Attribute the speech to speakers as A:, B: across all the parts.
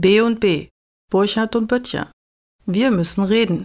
A: B&B, Burchard und Böttcher. Wir müssen reden.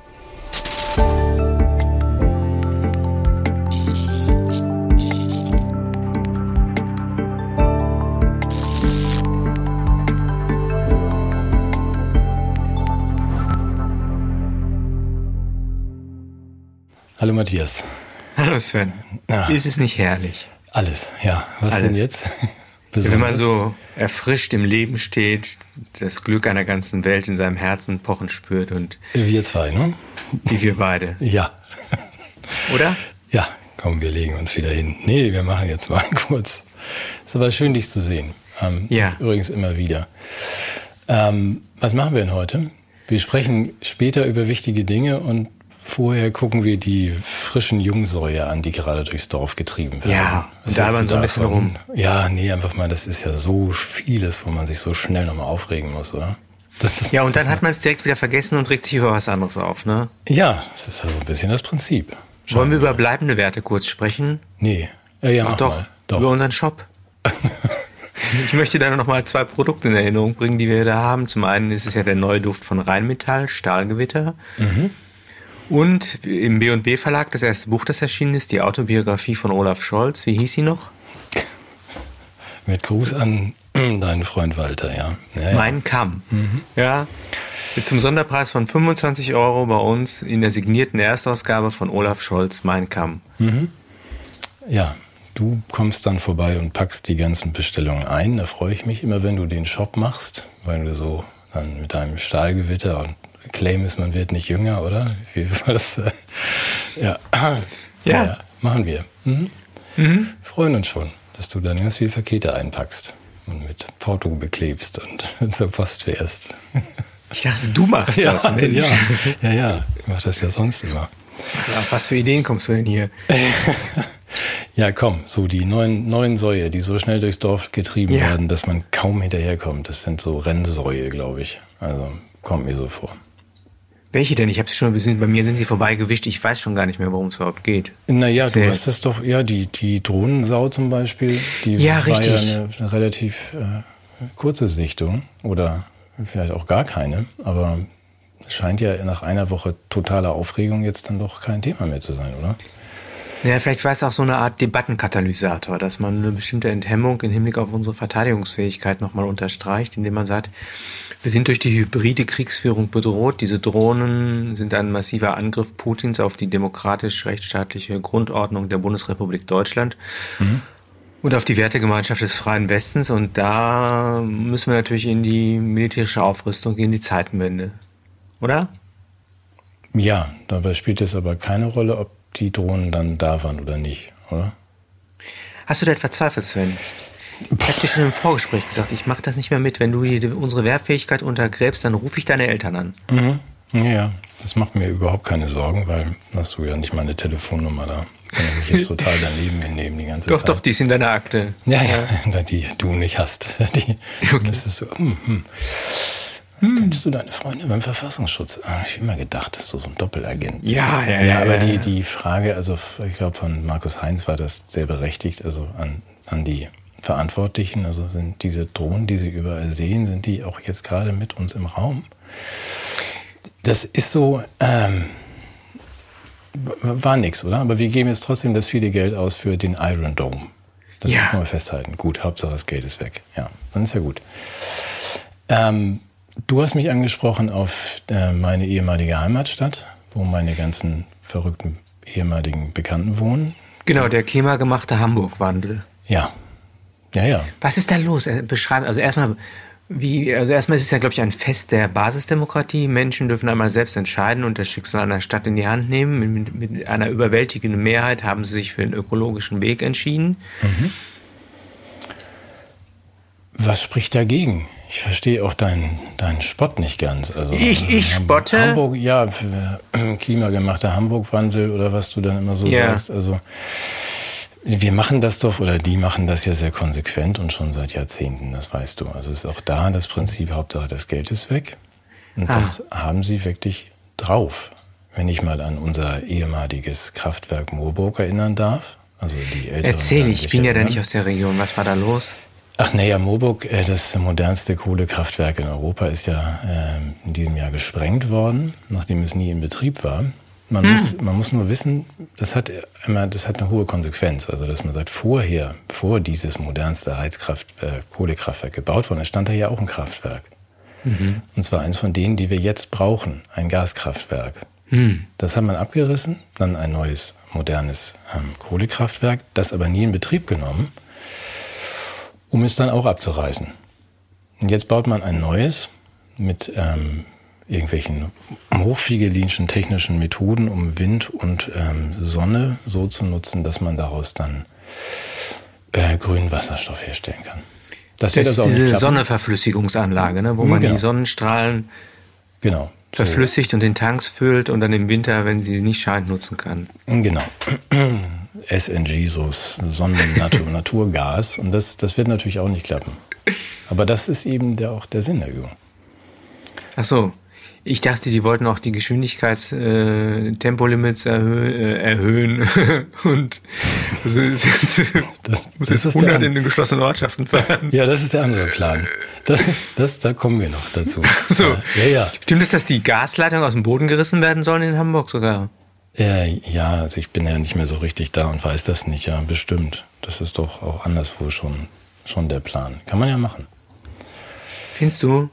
B: Hallo Matthias.
C: Hallo Sven.
B: Ja.
C: Ist es nicht herrlich?
B: Alles, ja. Was denn jetzt?
C: Wenn man so erfrischt im Leben steht, das Glück einer ganzen Welt in seinem Herzen pochen spürt und...
B: Wir zwei, ne?
C: Wie wir beide.
B: Ja.
C: Oder?
B: Ja, komm, wir legen uns wieder hin. Nee, wir machen jetzt mal kurz. Ist aber schön, dich zu sehen.
C: Ja.
B: Ist übrigens immer wieder. Was machen wir denn heute? Wir sprechen später über wichtige Dinge und vorher gucken wir die frischen Jungsäue an, die gerade durchs Dorf getrieben werden.
C: Ja, und da man so ein bisschen rum.
B: Ja, nee, einfach mal, das ist ja so vieles, wo man sich so schnell nochmal aufregen muss, oder?
C: Ja, und dann hat man es direkt wieder vergessen und regt sich über was anderes auf, ne?
B: Ja, das ist also ein bisschen das Prinzip.
C: Wollen wir über bleibende Werte kurz sprechen?
B: Nee. Ja,
C: Ach, doch, über unseren Shop. Ich möchte da noch mal 2 Produkte in Erinnerung bringen, die wir da haben. Zum einen ist es ja der neue Duft von Rheinmetall, Stahlgewitter. Mhm. Und im B&B Verlag das erste Buch, das erschienen ist, die Autobiografie von Olaf Scholz. Wie hieß sie noch?
B: Mit Gruß an deinen Freund Walter, ja.
C: Mein Kamm. Mhm. Ja. Zum Sonderpreis von 25 € bei uns in der signierten Erstausgabe von Olaf Scholz, Mein Kamm.
B: Mhm. Ja, du kommst dann vorbei und packst die ganzen Bestellungen ein. Da freue ich mich immer, wenn du den Shop machst, weil du so dann mit deinem Stahlgewitter und Claim ist, man wird nicht jünger, oder? Wie war das? Ja, machen wir. Mhm. Mhm. Freuen uns schon, dass du dann ganz viele Pakete einpackst und mit Porto beklebst und zur Post fährst.
C: Ich dachte, du machst das, Mensch.
B: Ja, ich mach das ja sonst immer.
C: Auf was für Ideen kommst du denn hier?
B: Ja, komm, so die neuen Säue, die so schnell durchs Dorf getrieben werden, dass man kaum hinterherkommt. Das sind so Rennsäue, glaube ich. Also kommt mir so vor.
C: Welche denn? Ich habe sie schon gesehen. Bei mir sind sie vorbeigewischt. Ich weiß schon gar nicht mehr, worum es überhaupt geht.
B: Naja, du hast das doch, ja, die Drohnensau zum Beispiel, die war
C: richtig.
B: Ja eine relativ kurze Sichtung oder vielleicht auch gar keine, aber es scheint ja nach einer Woche totaler Aufregung jetzt dann doch kein Thema mehr zu sein, oder?
C: Ja, vielleicht war es auch so eine Art Debattenkatalysator, dass man eine bestimmte Enthemmung im Hinblick auf unsere Verteidigungsfähigkeit nochmal unterstreicht, indem man sagt, wir sind durch die hybride Kriegsführung bedroht. Diese Drohnen sind ein massiver Angriff Putins auf die demokratisch-rechtsstaatliche Grundordnung der Bundesrepublik Deutschland und auf die Wertegemeinschaft des freien Westens. Und da müssen wir natürlich in die militärische Aufrüstung, in die Zeitenwende. Oder?
B: Ja, dabei spielt es aber keine Rolle, ob die Drohnen dann da waren oder nicht, oder?
C: Hast du da etwa Zweifel, Sven? Ich habe dir schon im Vorgespräch gesagt, ich mache das nicht mehr mit. Wenn du unsere Wehrfähigkeit untergräbst, dann rufe ich deine Eltern an.
B: Mhm. Ja, das macht mir überhaupt keine Sorgen, weil hast du ja nicht meine Telefonnummer da. Kann ich mich jetzt total daneben nehmen die ganze Zeit.
C: Doch, die ist in deiner Akte.
B: Ja, die du nicht hast. Die müsstest du... Könntest du deine Freunde beim Verfassungsschutz? Habe ich immer gedacht, dass du so ein Doppelagent bist. Ja, aber die Frage, also ich glaube von Markus Heinz war das sehr berechtigt, also an die Verantwortlichen, also sind diese Drohnen, die sie überall sehen, sind die auch jetzt gerade mit uns im Raum? Das ist so, war nix, oder? Aber wir geben jetzt trotzdem das viele Geld aus für den Iron Dome. Das können wir festhalten. Gut, Hauptsache das Geld ist weg. Ja, dann ist ja gut. Du hast mich angesprochen auf meine ehemalige Heimatstadt, wo meine ganzen verrückten ehemaligen Bekannten wohnen.
C: Genau, der klimagemachte Hamburg-Wandel.
B: Ja.
C: Was ist da los? Beschreiben. Also erstmal ist es ja, glaube ich, ein Fest der Basisdemokratie. Menschen dürfen einmal selbst entscheiden und das Schicksal einer Stadt in die Hand nehmen. Mit einer überwältigenden Mehrheit haben sie sich für den ökologischen Weg entschieden.
B: Mhm. Was spricht dagegen? Ich verstehe auch deinen Spott nicht ganz. Also,
C: ich spotte?
B: Hamburg, ja, klimagemachter Hamburg-Wandel oder was du dann immer so sagst. Also wir machen das doch, oder die machen das ja sehr konsequent und schon seit Jahrzehnten, das weißt du. Also ist auch da das Prinzip, Hauptsache das Geld ist weg. Und das haben sie wirklich drauf. Wenn ich mal an unser ehemaliges Kraftwerk Moorburg erinnern darf. Also die Älteren.
C: Erzähl, ich bin ja da nicht aus der Region. Was war da los?
B: Ach naja, Moorburg, das modernste Kohlekraftwerk in Europa, ist ja in diesem Jahr gesprengt worden, nachdem es nie in Betrieb war. Man muss nur wissen, das hat eine hohe Konsequenz. Also, dass man sagt, vor dieses modernste Kohlekraftwerk gebaut worden ist, stand da ja auch ein Kraftwerk. Mhm. Und zwar eins von denen, die wir jetzt brauchen, ein Gaskraftwerk. Mhm. Das hat man abgerissen, dann ein neues, modernes Kohlekraftwerk, das aber nie in Betrieb genommen, um es dann auch abzureißen. Und jetzt baut man ein neues mit irgendwelchen hochfigurischen technischen Methoden, um Wind und Sonne so zu nutzen, dass man daraus dann grünen Wasserstoff herstellen kann.
C: Das wird also auch diese Sonneverflüssigungsanlage, ne, wo man die Sonnenstrahlen verflüssigt und in Tanks füllt und dann im Winter, wenn sie nicht scheint, nutzen kann.
B: Genau. SNG, so Naturgas. Und das wird natürlich auch nicht klappen. Aber das ist eben auch der Sinn der Übung.
C: Ach so. Ich dachte, die wollten auch die Tempolimits erhöhen und muss jetzt 100 in den geschlossenen Ortschaften fahren.
B: Ja, das ist der andere Plan. Da kommen wir noch dazu.
C: So. Ja. Stimmt es, dass die Gasleitungen aus dem Boden gerissen werden sollen in Hamburg sogar?
B: Ja, also ich bin ja nicht mehr so richtig da und weiß das nicht. Ja, bestimmt. Das ist doch auch anderswo schon der Plan. Kann man ja machen.
C: Findest du?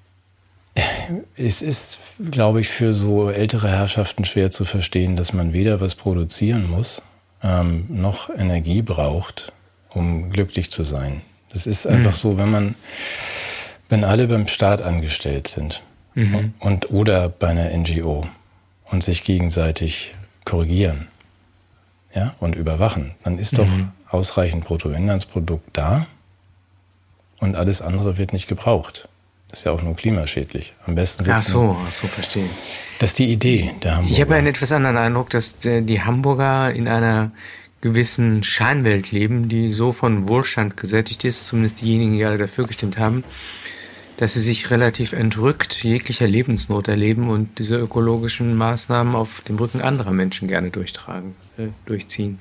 B: Es ist, glaube ich, für so ältere Herrschaften schwer zu verstehen, dass man weder was produzieren muss, noch Energie braucht, um glücklich zu sein. Das ist einfach so, wenn alle beim Staat angestellt sind oder bei einer NGO und sich gegenseitig korrigieren, ja, und überwachen, dann ist doch ausreichend Bruttoinlandsprodukt da und alles andere wird nicht gebraucht. Das ist ja auch nur klimaschädlich. Am besten sitzen.
C: Ach so, verstehe.
B: Das ist die Idee der Hamburger.
C: Ich habe einen etwas anderen Eindruck, dass die Hamburger in einer gewissen Scheinwelt leben, die so von Wohlstand gesättigt ist, zumindest diejenigen, die alle dafür gestimmt haben, dass sie sich relativ entrückt jeglicher Lebensnot erleben und diese ökologischen Maßnahmen auf dem Rücken anderer Menschen gerne durchziehen.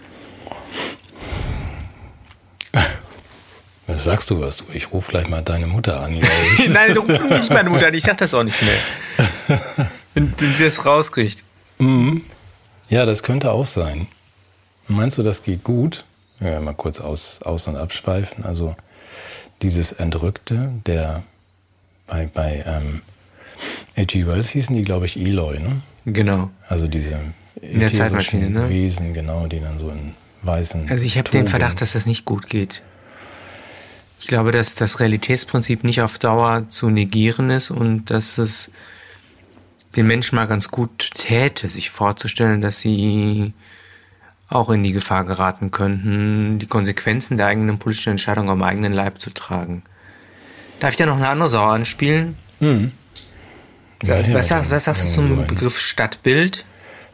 B: Was sagst du was? Ich rufe gleich mal deine Mutter an.
C: Nein, ruf nicht meine Mutter an. Ich sag das auch nicht mehr. Wenn du das rauskriegst.
B: Ja, das könnte auch sein. Meinst du, das geht gut? Ja, mal kurz aus- und abschweifen. Also dieses Entrückte, der bei H.G. Wells hießen die, glaube ich, Eloi, ne?
C: Genau.
B: Also diese
C: in der Zeitmaschine, ne?
B: Wesen, genau, die dann so in weißen
C: Also ich habe den Verdacht, dass das nicht gut geht. Ich glaube, dass das Realitätsprinzip nicht auf Dauer zu negieren ist und dass es den Menschen mal ganz gut täte, sich vorzustellen, dass sie auch in die Gefahr geraten könnten, die Konsequenzen der eigenen politischen Entscheidung am eigenen Leib zu tragen. Darf ich da noch eine andere Sau anspielen? Was sagst du zum Begriff Stadtbild?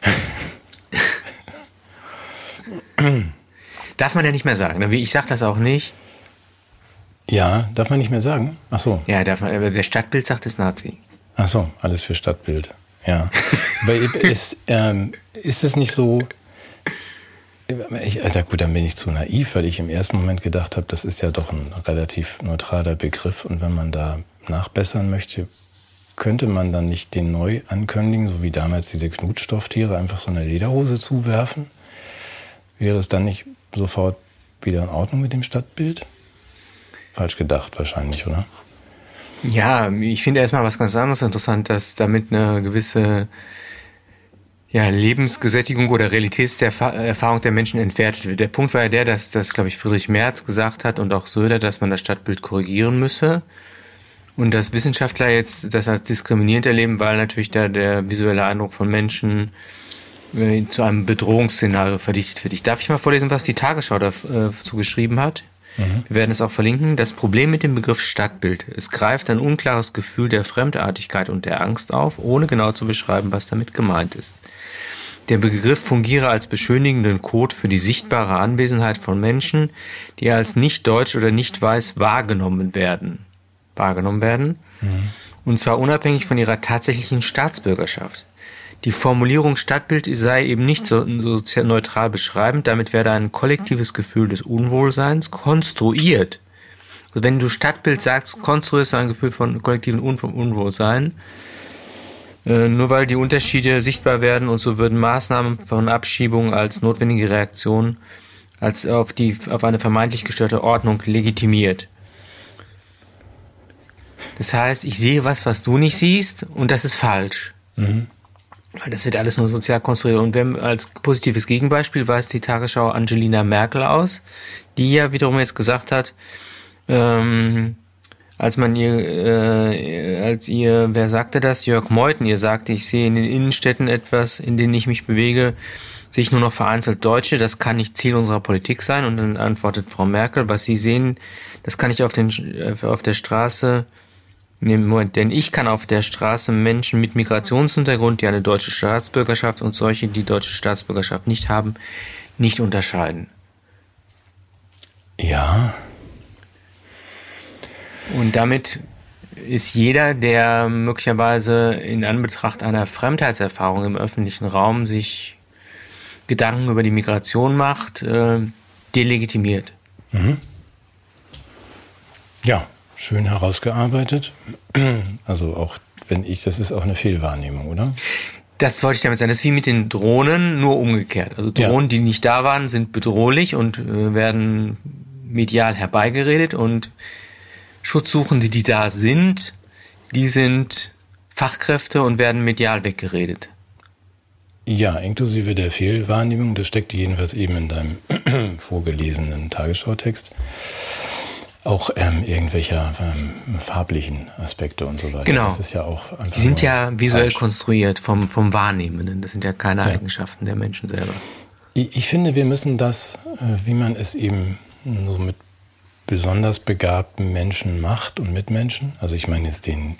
C: Darf man ja nicht mehr sagen. Ich sag das auch nicht.
B: Ja, darf man nicht mehr sagen? Ach so.
C: Ja, darf man. Aber wer Stadtbild sagt, ist Nazi.
B: Ach so, alles für Stadtbild. Ja. Aber ist es nicht so... Gut, dann bin ich zu naiv, weil ich im ersten Moment gedacht habe, das ist ja doch ein relativ neutraler Begriff und wenn man da nachbessern möchte, könnte man dann nicht den neu ankündigen, so wie damals diese Knutstofftiere, einfach so eine Lederhose zuwerfen? Wäre es dann nicht sofort wieder in Ordnung mit dem Stadtbild? Falsch gedacht wahrscheinlich, oder?
C: Ja, ich finde erstmal was ganz anderes interessant, dass damit eine gewisse Lebensgesättigung oder Realitätserfahrung der Menschen entwertet wird. Der Punkt war ja der, dass glaube ich, Friedrich Merz gesagt hat und auch Söder, dass man das Stadtbild korrigieren müsse. Und dass Wissenschaftler jetzt das als diskriminierend erleben, weil natürlich da der visuelle Eindruck von Menschen zu einem Bedrohungsszenario verdichtet wird. Darf ich mal vorlesen, was die Tagesschau dazu geschrieben hat? Wir werden es auch verlinken. Das Problem mit dem Begriff Stadtbild. Es greift ein unklares Gefühl der Fremdartigkeit und der Angst auf, ohne genau zu beschreiben, was damit gemeint ist. Der Begriff fungiere als beschönigenden Code für die sichtbare Anwesenheit von Menschen, die als nicht deutsch oder nicht weiß wahrgenommen werden. Und zwar unabhängig von ihrer tatsächlichen Staatsbürgerschaft. Die Formulierung Stadtbild sei eben nicht so neutral beschreibend, damit werde ein kollektives Gefühl des Unwohlseins konstruiert, Also wenn du Stadtbild sagst, konstruierst du ein Gefühl von kollektiven Unwohlsein. Nur weil die Unterschiede sichtbar werden und so würden Maßnahmen von Abschiebung als notwendige Reaktion als auf eine vermeintlich gestörte Ordnung legitimiert. Das heißt, ich sehe was du nicht siehst und das ist falsch. Mhm. Das wird alles nur sozial konstruiert. Und als positives Gegenbeispiel weist die Tagesschau Angelina Merkel aus, die ja wiederum jetzt gesagt hat, als ihr, wer sagte das? Jörg Meuthen, ihr sagte, ich sehe in den Innenstädten etwas, in denen ich mich bewege, sehe ich nur noch vereinzelt Deutsche, das kann nicht Ziel unserer Politik sein. Und dann antwortet Frau Merkel, was Sie sehen, das kann ich auf der Straße, denn ich kann auf der Straße Menschen mit Migrationshintergrund, die eine deutsche Staatsbürgerschaft und solche, die deutsche Staatsbürgerschaft nicht haben, nicht unterscheiden.
B: Ja.
C: Und damit ist jeder, der möglicherweise in Anbetracht einer Fremdheitserfahrung im öffentlichen Raum sich Gedanken über die Migration macht, delegitimiert.
B: Mhm. Ja, schön herausgearbeitet. Also auch das ist auch eine Fehlwahrnehmung, oder?
C: Das wollte ich damit sagen. Das ist wie mit den Drohnen, nur umgekehrt. Also Drohnen, die nicht da waren, sind bedrohlich und werden medial herbeigeredet und Schutzsuchende, die da sind, die sind Fachkräfte und werden medial weggeredet.
B: Ja, inklusive der Fehlwahrnehmung, das steckt jedenfalls eben in deinem vorgelesenen Tagesschau-Text. Auch irgendwelcher farblichen Aspekte und so weiter.
C: Genau.
B: Das ist ja auch einfach
C: die sind ja visuell
B: falsch
C: konstruiert vom Wahrnehmenden. Das sind ja keine Eigenschaften der Menschen selber.
B: Ich finde, wir müssen das, wie man es eben so mit besonders begabten Menschen macht und Mitmenschen, also ich meine jetzt den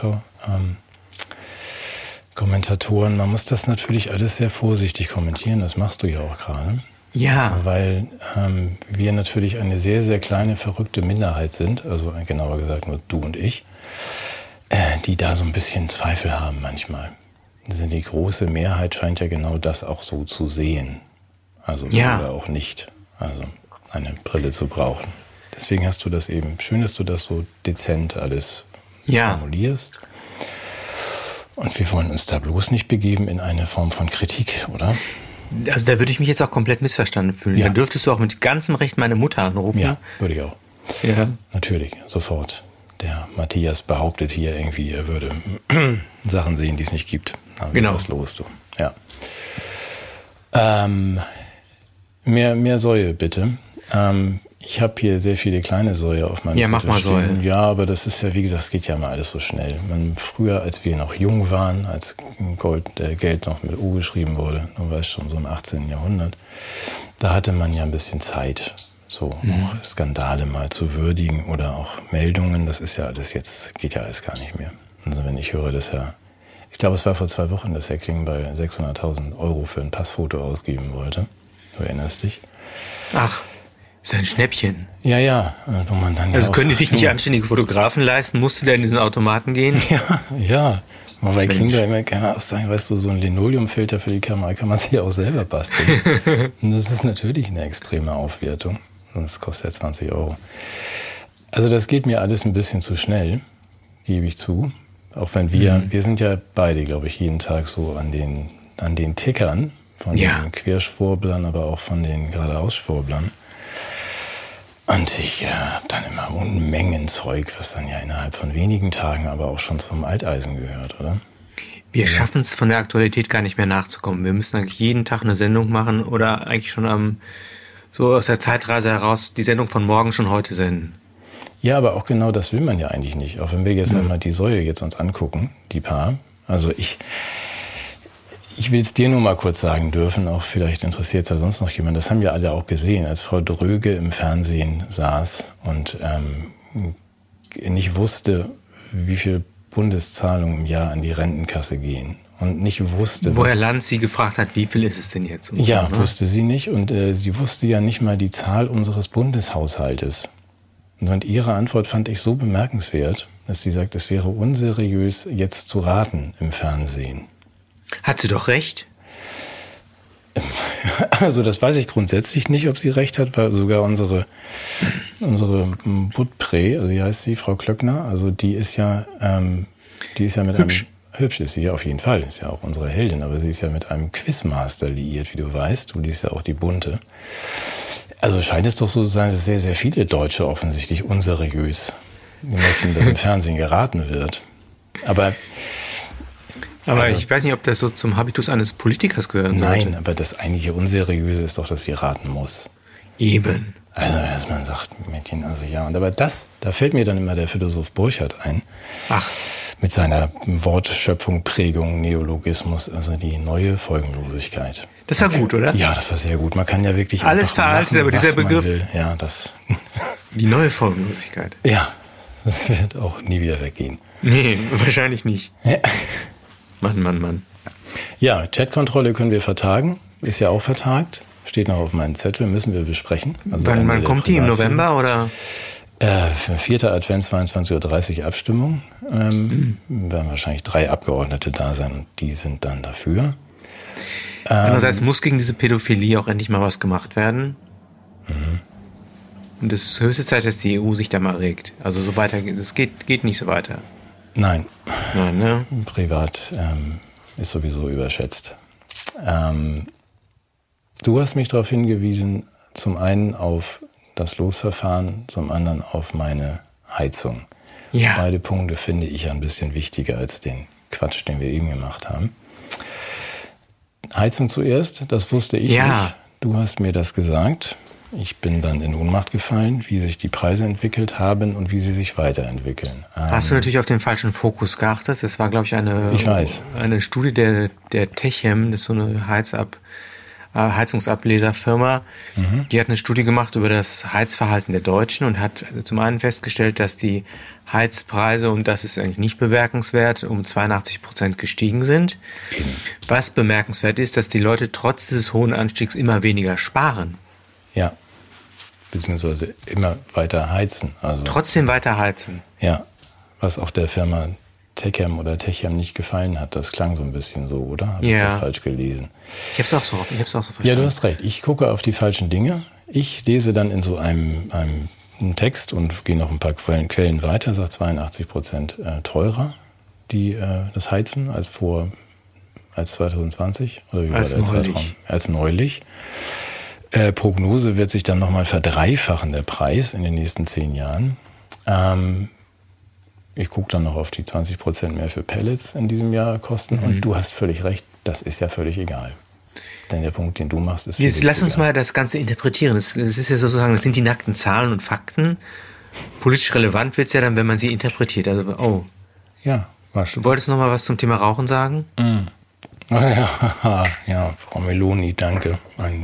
B: Tagesschau-Kommentatoren, man muss das natürlich alles sehr vorsichtig kommentieren, das machst du ja auch gerade.
C: Ja.
B: Weil wir natürlich eine sehr, sehr kleine, verrückte Minderheit sind, also genauer gesagt nur du und ich, die da so ein bisschen Zweifel haben manchmal. Also die große Mehrheit scheint ja genau das auch so zu sehen. Also oder auch nicht. Also eine Brille zu brauchen. Deswegen hast du das eben, schön, dass du das so dezent alles formulierst. Und wir wollen uns da bloß nicht begeben in eine Form von Kritik, oder?
C: Also da würde ich mich jetzt auch komplett missverstanden fühlen. Ja. Dann dürftest du auch mit ganzem Recht meine Mutter anrufen.
B: Ja, würde ich auch.
C: Ja.
B: Natürlich, sofort. Der Matthias behauptet hier irgendwie, er würde Sachen sehen, die es nicht gibt.
C: Genau.
B: Was los, du. Ja. Mehr Säue, bitte. Ich habe hier sehr viele kleine Säue auf meinem
C: Zettel mach mal
B: stehen.
C: Säue.
B: Ja, aber das ist ja, wie gesagt, es geht ja mal alles so schnell. Früher, als wir noch jung waren, als Geld noch mit U geschrieben wurde, du weißt schon, so im 18. Jahrhundert, da hatte man ja ein bisschen Zeit, so auch Skandale mal zu würdigen oder auch Meldungen. Das ist ja alles jetzt, geht ja alles gar nicht mehr. Also wenn ich höre, dass ich glaube, es war vor 2 Wochen, dass Herr Klingbeil 600.000 € für ein Passfoto ausgeben wollte. Du erinnerst dich?
C: Ach. Ist ein Schnäppchen.
B: Ja. Wo man dann
C: also können die sich nicht anständige Fotografen leisten? Musste der in diesen Automaten gehen?
B: Ja. Wobei Klingbeil immer gerne auch sagen, weißt du, so ein Linoleumfilter für die Kamera kann man sich ja auch selber basteln. Und das ist natürlich eine extreme Aufwertung. Sonst kostet ja 20 €. Also das geht mir alles ein bisschen zu schnell, gebe ich zu. Auch wenn wir sind ja beide, glaube ich, jeden Tag so an den Tickern von den Querschwurblern, aber auch von den Geradeausschwurblern. Und ich habe dann immer Unmengen Zeug, was dann ja innerhalb von wenigen Tagen aber auch schon zum Alteisen gehört, oder?
C: Wir schaffen es von der Aktualität gar nicht mehr nachzukommen. Wir müssen eigentlich jeden Tag eine Sendung machen oder eigentlich schon so aus der Zeitreise heraus die Sendung von morgen schon heute senden.
B: Ja, aber auch genau das will man ja eigentlich nicht. Auch wenn wir jetzt einmal die Säue jetzt uns angucken, die paar. Also ich will es dir nur mal kurz sagen dürfen, auch vielleicht interessiert es ja sonst noch jemand. Das haben ja alle auch gesehen, als Frau Dröge im Fernsehen saß und nicht wusste, wie viel Bundeszahlungen im Jahr an die Rentenkasse gehen. Und nicht wusste...
C: Wo Herr Lanz sie gefragt hat, wie viel ist es denn jetzt?
B: Ja, so, ne? Wusste sie nicht. Und sie wusste ja nicht mal die Zahl unseres Bundeshaushaltes. Und ihre Antwort fand ich so bemerkenswert, dass sie sagt, es wäre unseriös, jetzt zu raten im Fernsehen.
C: Hat sie doch recht.
B: Also das weiß ich grundsätzlich nicht, ob sie recht hat, weil sogar unsere Budprä, also wie heißt sie, Frau Klöckner, also die ist ja mit hübsch ist sie ja auf jeden Fall, ist ja auch unsere Heldin, aber sie ist ja mit einem Quizmaster liiert, wie du weißt. Du liest ja auch die Bunte. Also scheint es doch so zu sein, dass sehr, sehr viele Deutsche offensichtlich unseriös möchten, dass im Fernsehen geraten wird. Aber
C: ich weiß nicht, ob das so zum Habitus eines Politikers gehören sollte.
B: Nein, aber das eigentliche Unseriöse ist doch, dass sie raten muss.
C: Eben.
B: Also, dass man sagt, Mädchen, also ja. Und aber da fällt mir dann immer der Philosoph Burchard ein.
C: Ach.
B: Mit seiner Wortschöpfung, Prägung, Neologismus, also die neue Folgenlosigkeit.
C: Das war gut, oder?
B: Ja, das war sehr gut. Man kann ja wirklich
C: alles veraltet, machen, aber dieser Begriff.
B: Ja, das.
C: Die neue Folgenlosigkeit.
B: Ja, das wird auch nie wieder weggehen.
C: Nee, wahrscheinlich nicht.
B: Ja.
C: Mann.
B: Ja, Chatkontrolle können wir vertagen. Ist ja auch vertagt. Steht noch auf meinem Zettel, müssen wir besprechen. Also
C: wann kommt die? Im November oder?
B: 4. Advent, 22.30 Uhr Abstimmung. Werden wahrscheinlich 3 Abgeordnete da sein und die sind dann dafür.
C: Andererseits muss gegen diese Pädophilie auch endlich mal was gemacht werden. Und es ist höchste Zeit, dass die EU sich da mal regt. Also so weiter, es geht nicht so weiter.
B: Nein,
C: ne?
B: Privat ist sowieso überschätzt. Du hast mich darauf hingewiesen, zum einen auf das Losverfahren, zum anderen auf meine Heizung.
C: Ja.
B: Beide Punkte finde ich ein bisschen wichtiger als den Quatsch, den wir eben gemacht haben. Heizung zuerst, das wusste ich nicht. Du hast mir das gesagt. Ich bin dann in Ohnmacht gefallen, wie sich die Preise entwickelt haben und wie sie sich weiterentwickeln.
C: Hast du natürlich auf den falschen Fokus geachtet. Das war, glaube ich, eine Studie der Techem, das ist so eine Heizungsableserfirma. Die hat eine Studie gemacht über das Heizverhalten der Deutschen und hat zum einen festgestellt, dass die Heizpreise, und das ist eigentlich nicht bemerkenswert, um 82% gestiegen sind. Was bemerkenswert ist, dass die Leute trotz dieses hohen Anstiegs immer weniger sparen.
B: Ja, beziehungsweise immer weiter heizen. Also,
C: trotzdem weiter heizen.
B: Ja, was auch der Firma Techem nicht gefallen hat. Das klang so ein bisschen so, oder? Habe ich das falsch gelesen?
C: Ich hab's auch so verstanden.
B: Ja, du hast recht. Ich gucke auf die falschen Dinge. Ich lese dann in so einem Text und gehe noch ein paar Quellen weiter, sagt 82% teurer, das Heizen als 2020 oder wie war der Zeitraum? Als neulich. Prognose wird sich dann nochmal verdreifachen, der Preis in den nächsten 10 Jahren. Ich gucke dann noch auf die 20% mehr für Pellets in diesem Jahr kosten. Und du hast völlig recht, das ist ja völlig egal. Denn der Punkt, den du machst, ist
C: jetzt lass uns mal das Ganze interpretieren. Das ist ja sozusagen, das sind die nackten Zahlen und Fakten. Politisch relevant wird es ja dann, wenn man sie interpretiert. Also,
B: Ja,
C: du wolltest noch mal was zum Thema Rauchen sagen?
B: Ja, Frau Meloni, danke.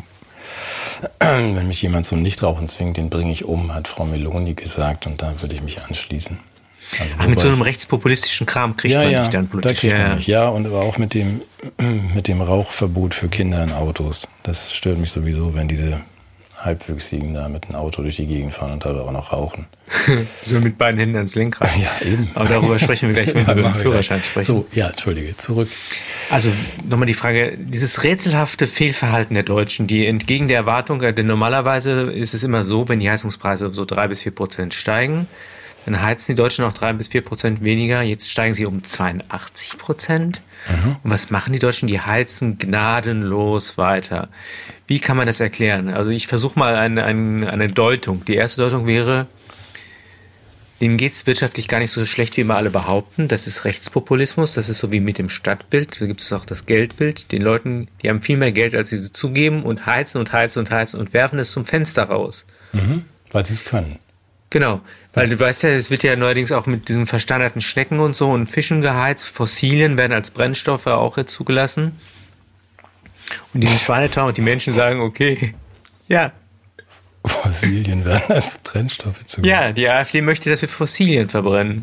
B: Wenn mich jemand zum Nichtrauchen zwingt, den bringe ich um, hat Frau Meloni gesagt. Und da würde ich mich anschließen. Also,
C: mit so einem rechtspopulistischen Kram kriegt man nicht dann politisch.
B: Da kriegt man nicht. Ja, und aber auch mit dem Rauchverbot für Kinder in Autos. Das stört mich sowieso, wenn diese Halbwüchsigen da mit einem Auto durch die Gegend fahren und dabei auch noch rauchen.
C: So mit beiden Händen ans Lenkrad.
B: Ja, eben.
C: Aber darüber sprechen wir gleich, wenn wir über den Führerschein sprechen.
B: So, ja, entschuldige, zurück.
C: Also nochmal die Frage, dieses rätselhafte Fehlverhalten der Deutschen, die entgegen der Erwartung, denn normalerweise ist es immer so, wenn die Heizungspreise so 3-4% steigen, dann heizen die Deutschen auch 3-4% weniger. Jetzt steigen sie um 82%. Und was machen die Deutschen? Die heizen gnadenlos weiter. Wie kann man das erklären? Also ich versuche mal eine Deutung. Die erste Deutung wäre, denen geht es wirtschaftlich gar nicht so schlecht, wie immer alle behaupten. Das ist Rechtspopulismus. Das ist so wie mit dem Stadtbild. Da gibt es auch das Geldbild. Den Leuten, die haben viel mehr Geld, als sie zugeben und heizen und heizen und heizen und werfen es zum Fenster raus.
B: Weil sie es können.
C: Genau, weil du weißt ja, es wird ja neuerdings auch mit diesen versteinerten Schnecken und so und Fischen geheizt. Fossilien werden als Brennstoffe auch jetzt zugelassen. Und diesen Schweinetau und die Menschen sagen, okay, ja.
B: Fossilien werden als Brennstoffe zugelassen.
C: Ja, die AfD möchte, dass wir Fossilien verbrennen.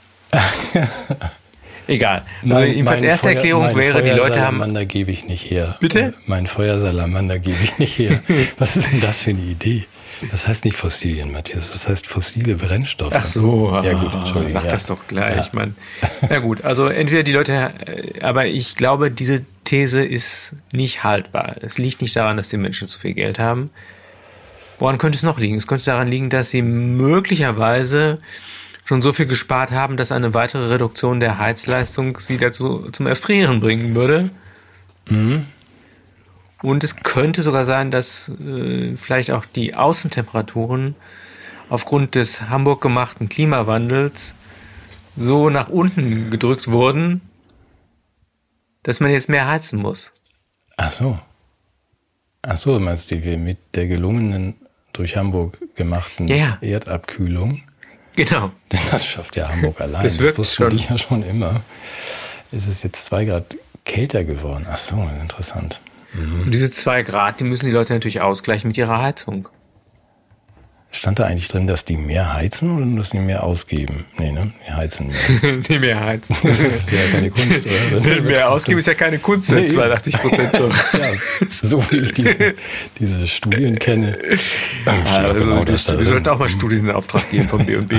C: Egal. Also jedenfalls erste Erklärung wäre, die Leute haben...
B: Feuersalamander gebe ich nicht her.
C: Bitte?
B: Mein Feuersalamander gebe ich nicht her. Was ist denn das für eine Idee? Das heißt nicht Fossilien, Matthias, das heißt fossile Brennstoffe.
C: Ach so,
B: ja gut, Entschuldigung.
C: Sag das doch gleich. Ja. Na gut, also entweder die Leute, aber ich glaube, diese These ist nicht haltbar. Es liegt nicht daran, dass die Menschen zu viel Geld haben. Woran könnte es noch liegen? Es könnte daran liegen, dass sie möglicherweise schon so viel gespart haben, dass eine weitere Reduktion der Heizleistung sie dazu zum Erfrieren bringen würde.
B: Mhm.
C: Und es könnte sogar sein, dass vielleicht auch die Außentemperaturen aufgrund des Hamburg gemachten Klimawandels so nach unten gedrückt wurden, dass man jetzt mehr heizen muss.
B: Ach so, meinst du, mit der gelungenen, durch Hamburg gemachten Erdabkühlung?
C: Genau.
B: Denn das schafft ja Hamburg allein.
C: Das
B: wussten die ja schon immer. Es ist jetzt 2 Grad kälter geworden. Ach so, interessant. Mhm.
C: Und diese 2 Grad, die müssen die Leute natürlich ausgleichen mit ihrer Heizung.
B: Stand da eigentlich drin, dass die mehr heizen oder dass die mehr ausgeben? Nee, ne? Die heizen mehr.
C: Die mehr heizen.
B: Das ist ja keine Kunst, oder?
C: Mehr ausgeben ist ja keine Kunst,
B: nee,
C: 82% schon.
B: Ja, so wie ich diese Studien kenne.
C: Wir sollten auch mal Studien in Auftrag geben vom B&B.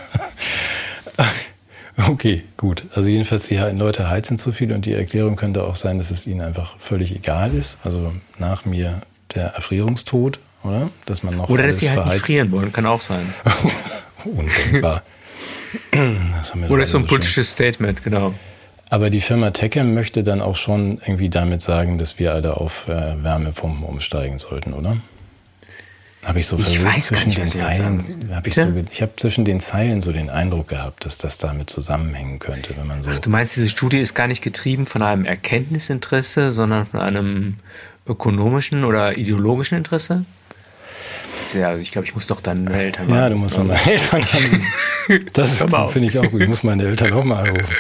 B: Okay, gut. Also jedenfalls, die Leute heizen zu viel und die Erklärung könnte auch sein, dass es ihnen einfach völlig egal ist. Also nach mir der Erfrierungstod. Oder? Dass man noch
C: oder dass sie halt nicht frieren wollen, kann auch sein.
B: Undenkbar.
C: Oder ist so ein politisches Statement, genau.
B: Aber die Firma Techem möchte dann auch schon irgendwie damit sagen, dass wir alle auf Wärmepumpen umsteigen sollten, oder? Habe ich so versucht, zwischen den Zeilen. Ich habe zwischen den Zeilen so den Eindruck gehabt, dass das damit zusammenhängen könnte, wenn man so.
C: Ach, du meinst, diese Studie ist gar nicht getrieben von einem Erkenntnisinteresse, sondern von einem ökonomischen oder ideologischen Interesse? Ja, also ich glaube, ich muss doch dann meine Eltern
B: mal anrufen. Ja, du musst mal meine Eltern anrufen. Das finde ich auch gut. Ich muss meine Eltern auch mal anrufen.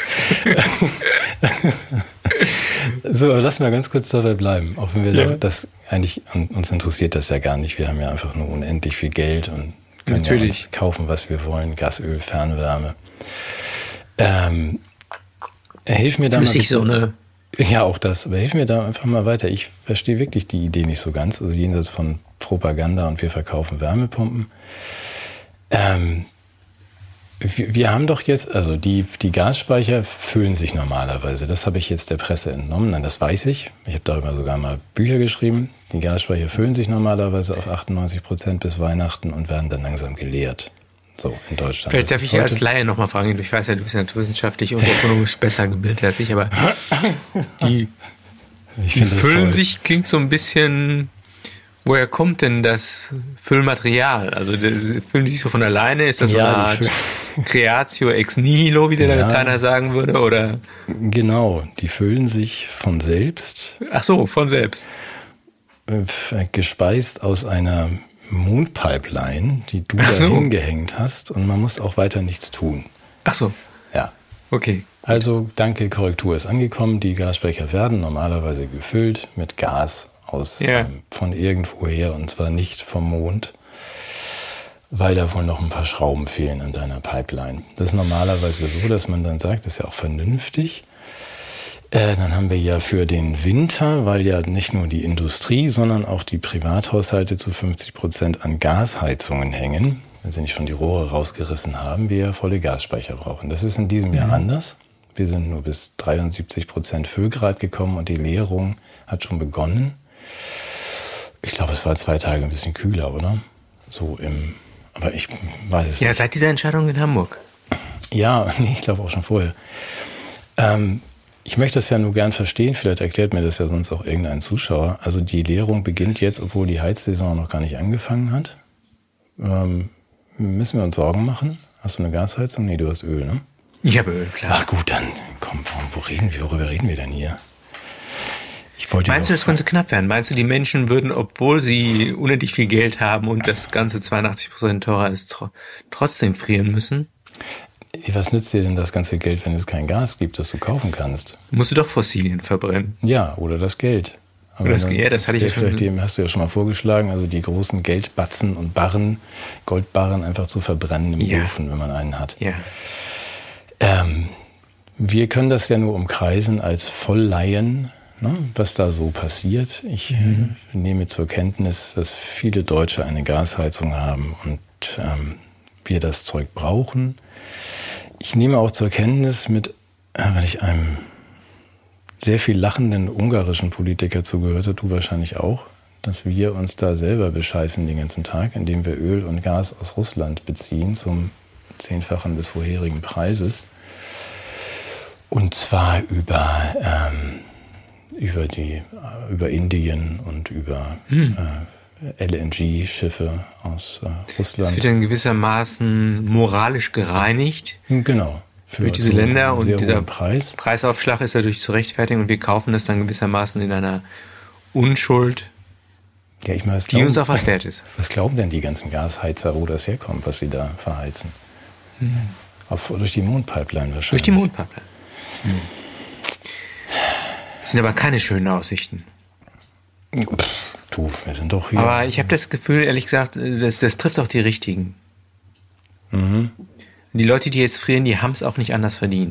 B: So, lassen wir ganz kurz dabei bleiben. Auch wenn wir das eigentlich, uns interessiert das ja gar nicht. Wir haben ja einfach nur unendlich viel Geld und können ja uns kaufen, was wir wollen. Gas, Öl, Fernwärme. Hilf mir da mal.
C: So eine
B: ja, auch das. Aber hilf mir da einfach mal weiter. Ich verstehe wirklich die Idee nicht so ganz. Also jenseits von Propaganda und wir verkaufen Wärmepumpen. Wir haben doch jetzt, also die Gasspeicher füllen sich normalerweise. Das habe ich jetzt der Presse entnommen. Nein, das weiß ich. Ich habe darüber sogar mal Bücher geschrieben. Die Gasspeicher füllen sich normalerweise auf 98% bis Weihnachten und werden dann langsam geleert. So, in Deutschland.
C: Vielleicht darf ich als Laie nochmal fragen. Ich weiß ja, du bist ja naturwissenschaftlich und ökonomisch besser gebildet als ich, aber die füllen sich, klingt so ein bisschen, woher kommt denn das Füllmaterial? Also füllen die sich so von alleine? Ist das so eine Art Creatio ex nihilo, wie der Lateiner sagen würde? Oder?
B: Genau, die füllen sich von selbst.
C: Ach so, von selbst.
B: Gespeist aus einer Mondpipeline, die du da hingehängt hast, und man muss auch weiter nichts tun.
C: Ach so.
B: Ja.
C: Okay.
B: Also, danke, Korrektur ist angekommen. Die Gasspeicher werden normalerweise gefüllt mit Gas von irgendwoher, und zwar nicht vom Mond, weil da wohl noch ein paar Schrauben fehlen an deiner Pipeline. Das ist normalerweise so, dass man dann sagt, das ist ja auch vernünftig. Dann haben wir ja für den Winter, weil ja nicht nur die Industrie, sondern auch die Privathaushalte zu 50% an Gasheizungen hängen, wenn sie nicht schon die Rohre rausgerissen haben, wir ja volle Gasspeicher brauchen. Das ist in diesem Jahr anders. Wir sind nur bis 73% Füllgrad gekommen und die Leerung hat schon begonnen. Ich glaube, es war 2 Tage ein bisschen kühler, oder? Aber ich weiß es nicht.
C: Ja, seit dieser Entscheidung in Hamburg.
B: Ja, ich glaube auch schon vorher. Ich möchte das ja nur gern verstehen, vielleicht erklärt mir das ja sonst auch irgendein Zuschauer. Also die Leerung beginnt jetzt, obwohl die Heizsaison noch gar nicht angefangen hat. Müssen wir uns Sorgen machen? Hast du eine Gasheizung? Nee, du hast Öl, ne?
C: Ich habe Öl, klar.
B: Ach gut, dann komm, worüber reden wir denn hier?
C: Meinst du, das könnte knapp werden? Meinst du, die Menschen würden, obwohl sie unendlich viel Geld haben und das Ganze 82% teurer ist, trotzdem frieren müssen?
B: Was nützt dir denn das ganze Geld, wenn es kein Gas gibt, das du kaufen kannst?
C: Musst du doch Fossilien verbrennen.
B: Ja, oder das Geld. Aber das hatte ich ja schon. Hast du ja schon mal vorgeschlagen, also die großen Geldbatzen und Barren, Goldbarren einfach zu verbrennen im Ofen, wenn man einen hat.
C: Ja.
B: Wir können das ja nur umkreisen als Vollleien, ne, was da so passiert. Ich nehme zur Kenntnis, dass viele Deutsche eine Gasheizung haben und wir das Zeug brauchen. Ich nehme auch zur Kenntnis weil ich einem sehr viel lachenden ungarischen Politiker zugehörte, du wahrscheinlich auch, dass wir uns da selber bescheißen den ganzen Tag, indem wir Öl und Gas aus Russland beziehen zum 10-fachen des vorherigen Preises. Und zwar über Indien und über LNG-Schiffe aus Russland.
C: Das wird dann gewissermaßen moralisch gereinigt.
B: Genau.
C: Durch diese Länder und dieser Preisaufschlag ist dadurch zu rechtfertigen und wir kaufen das dann gewissermaßen in einer Unschuld,
B: ja, ich meine,
C: die uns auch was wert ist.
B: Was glauben denn die ganzen Gasheizer, wo das herkommt, was sie da verheizen? Durch die Mondpipeline wahrscheinlich.
C: Durch die Mondpipeline. Das sind aber keine schönen Aussichten.
B: Du, wir sind doch hier.
C: Aber ich habe das Gefühl, ehrlich gesagt, das trifft auch die Richtigen.
B: Mhm.
C: Die Leute, die jetzt frieren, die haben es auch nicht anders verdient.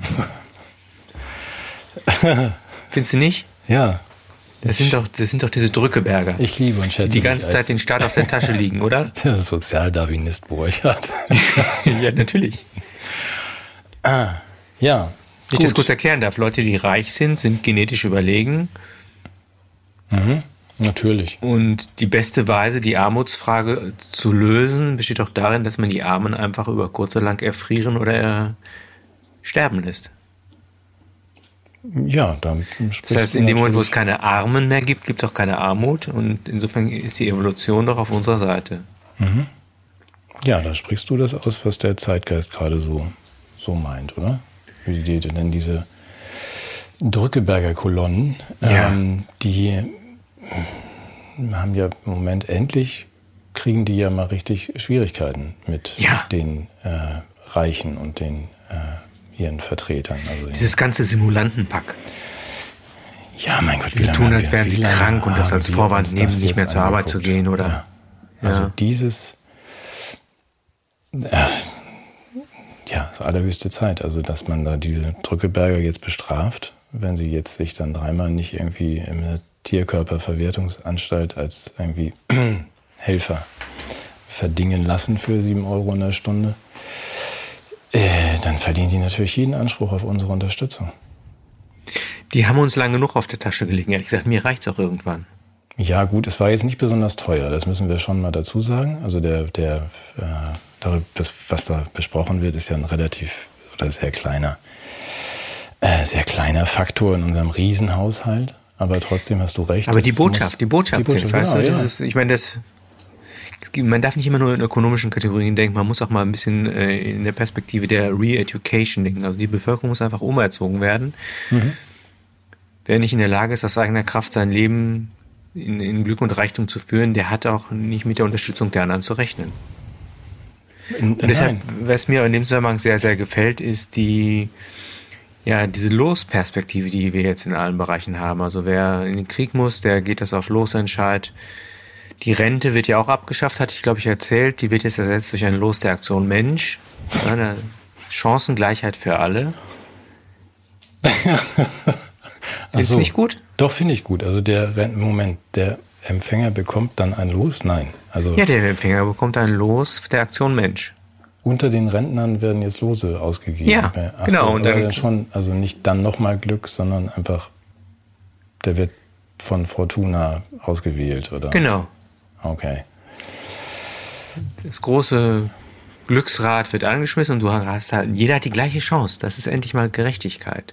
C: Findest du nicht?
B: Ja.
C: Das sind doch diese Drückeberger.
B: Ich liebe und schätze
C: die ganze Zeit den Staat auf der Tasche liegen, oder?
B: Der Sozialdarwinist Burchard.
C: Ja, natürlich.
B: Ja.
C: Wenn ich das kurz erklären darf, Leute, die reich sind genetisch überlegen.
B: Mhm. Natürlich.
C: Und die beste Weise, die Armutsfrage zu lösen, besteht auch darin, dass man die Armen einfach über kurz oder lang erfrieren oder sterben lässt.
B: Ja, dann
C: spricht das heißt, in dem Moment, wo es keine Armen mehr gibt, gibt es auch keine Armut. Und insofern ist die Evolution doch auf unserer Seite.
B: Mhm. Ja, da sprichst du das aus, was der Zeitgeist gerade so meint, oder? Wie denn diese Drückeberger Kolonnen, die haben ja im Moment kriegen die ja mal richtig Schwierigkeiten mit den Reichen und den ihren Vertretern. Also
C: dieses ganze Simulantenpack.
B: Ja, mein Gott,
C: wie lange tun, als wären sie krank und das als Vorwand nehmen, nicht mehr zur Arbeit zu gehen, oder?
B: Ja. Also dieses ist allerhöchste Zeit, also dass man da diese Drückeberger jetzt bestraft, wenn sie jetzt sich dann dreimal nicht irgendwie in einer Tierkörperverwertungsanstalt als irgendwie Helfer verdingen lassen für 7 Euro in der Stunde, dann verdienen die natürlich jeden Anspruch auf unsere Unterstützung.
C: Die haben uns lange genug auf der Tasche gelegen. Ehrlich gesagt, mir reicht's auch irgendwann.
B: Ja gut, es war jetzt nicht besonders teuer, das müssen wir schon mal dazu sagen. Also was da besprochen wird, ist ja ein sehr kleiner Faktor in unserem Riesenhaushalt. Aber trotzdem hast du recht.
C: Aber die Botschaft, weißt du, dieses, ich meine, man darf nicht immer nur in ökonomischen Kategorien denken, man muss auch mal ein bisschen in der Perspektive der Re-Education denken. Also die Bevölkerung muss einfach umerzogen werden. Mhm. Wer nicht in der Lage ist, aus eigener Kraft sein Leben in Glück und Reichtum zu führen, der hat auch nicht mit der Unterstützung der anderen zu rechnen. Und deshalb, was mir in dem Zusammenhang sehr, sehr gefällt, ist diese Losperspektive, die wir jetzt in allen Bereichen haben. Also wer in den Krieg muss, der geht das auf Losentscheid. Die Rente wird ja auch abgeschafft, hatte ich, glaube ich, erzählt. Die wird jetzt ersetzt durch ein Los der Aktion Mensch. Eine Chancengleichheit für alle. Ist nicht gut?
B: Doch, finde ich gut. Also der Empfänger bekommt dann ein Los? Nein.
C: Ja, der Empfänger bekommt ein Los der Aktion Mensch.
B: Unter den Rentnern werden jetzt Lose ausgegeben.
C: Ja, genau.
B: Und dann schon, also nicht dann nochmal Glück, sondern einfach, der wird von Fortuna ausgewählt, oder?
C: Genau.
B: Okay.
C: Das große Glücksrad wird angeschmissen und jeder hat die gleiche Chance. Das ist endlich mal Gerechtigkeit.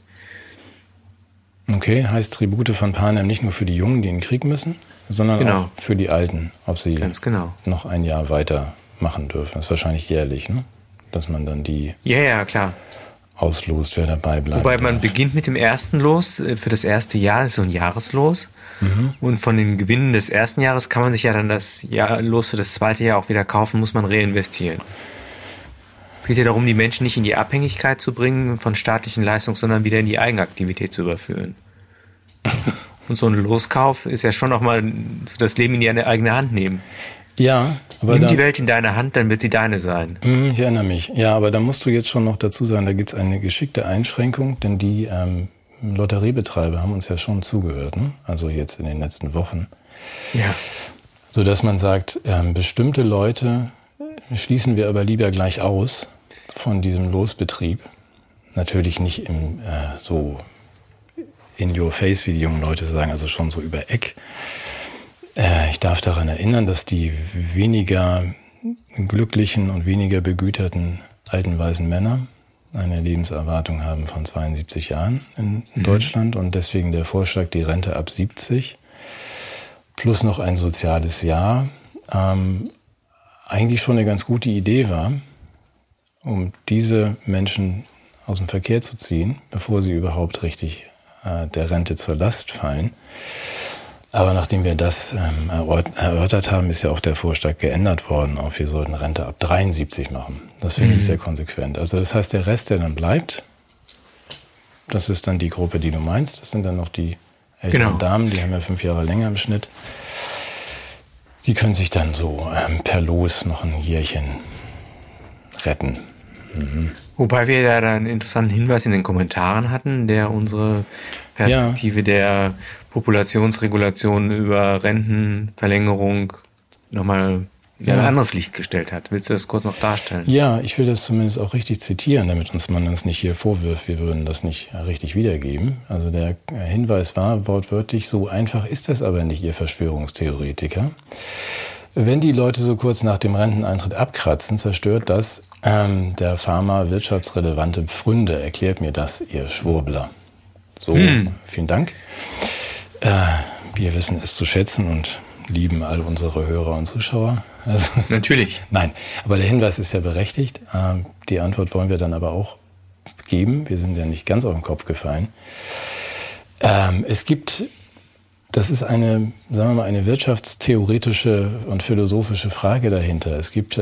B: Okay, heißt Tribute von Panem nicht nur für die Jungen, die in den Krieg müssen, sondern auch für die Alten, ob sie noch ein Jahr weiter machen dürfen. Das ist wahrscheinlich jährlich, ne? Dass man dann die
C: klar.
B: auslost, wer dabei bleibt.
C: Wobei man beginnt mit dem ersten Los für das erste Jahr, das ist so ein Jahreslos. Mhm. Und von den Gewinnen des ersten Jahres kann man sich ja dann das Los für das zweite Jahr auch wieder kaufen, muss man reinvestieren. Es geht ja darum, die Menschen nicht in die Abhängigkeit zu bringen von staatlichen Leistungen, sondern wieder in die Eigenaktivität zu überführen. Und so ein Loskauf ist ja schon auch mal das Leben in die eigene Hand nehmen.
B: Ja, aber
C: nimm die Welt in deine Hand, dann wird sie deine sein.
B: Ich erinnere mich. Ja, aber da musst du jetzt schon noch dazu sagen, da gibt es eine geschickte Einschränkung, denn die Lotteriebetreiber haben uns ja schon zugehört, ne? Also jetzt in den letzten Wochen.
C: Ja.
B: Sodass man sagt, bestimmte Leute schließen wir aber lieber gleich aus von diesem Losbetrieb. Natürlich nicht in your face, wie die jungen Leute sagen, also schon so über Eck. Ich darf daran erinnern, dass die weniger glücklichen und weniger begüterten alten weißen Männer eine Lebenserwartung haben von 72 Jahren in Deutschland und deswegen der Vorschlag, die Rente ab 70 plus noch ein soziales Jahr eigentlich schon eine ganz gute Idee war, um diese Menschen aus dem Verkehr zu ziehen, bevor sie überhaupt richtig der Rente zur Last fallen. Aber nachdem wir das erörtert haben, ist ja auch der Vorschlag geändert worden auf wir sollten Rente ab 73 machen. Das finde ich sehr konsequent. Also das heißt, der Rest, der dann bleibt, das ist dann die Gruppe, die du meinst. Das sind dann noch die älteren Damen, die haben ja 5 Jahre länger im Schnitt. Die können sich dann so per Los noch ein Jährchen retten.
C: Wobei wir ja da einen interessanten Hinweis in den Kommentaren hatten, der unsere Perspektive der Populationsregulation über Rentenverlängerung nochmal in ein anderes Licht gestellt hat. Willst du das kurz noch darstellen?
B: Ja, ich will das zumindest auch richtig zitieren, damit man uns nicht hier vorwirft, wir würden das nicht richtig wiedergeben. Also der Hinweis war wortwörtlich, so einfach ist das aber nicht, ihr Verschwörungstheoretiker. Wenn die Leute so kurz nach dem Renteneintritt abkratzen, zerstört das der Pharma wirtschaftsrelevante Pfründe. Erklärt mir das, ihr Schwurbler. So, vielen Dank. Wir wissen es zu schätzen und lieben all unsere Hörer und Zuschauer. Also,
C: natürlich.
B: Nein, aber der Hinweis ist ja berechtigt. Die Antwort wollen wir dann aber auch geben. Wir sind ja nicht ganz auf den Kopf gefallen. Es gibt, das ist eine, sagen wir mal, eine wirtschaftstheoretische und philosophische Frage dahinter. Es gibt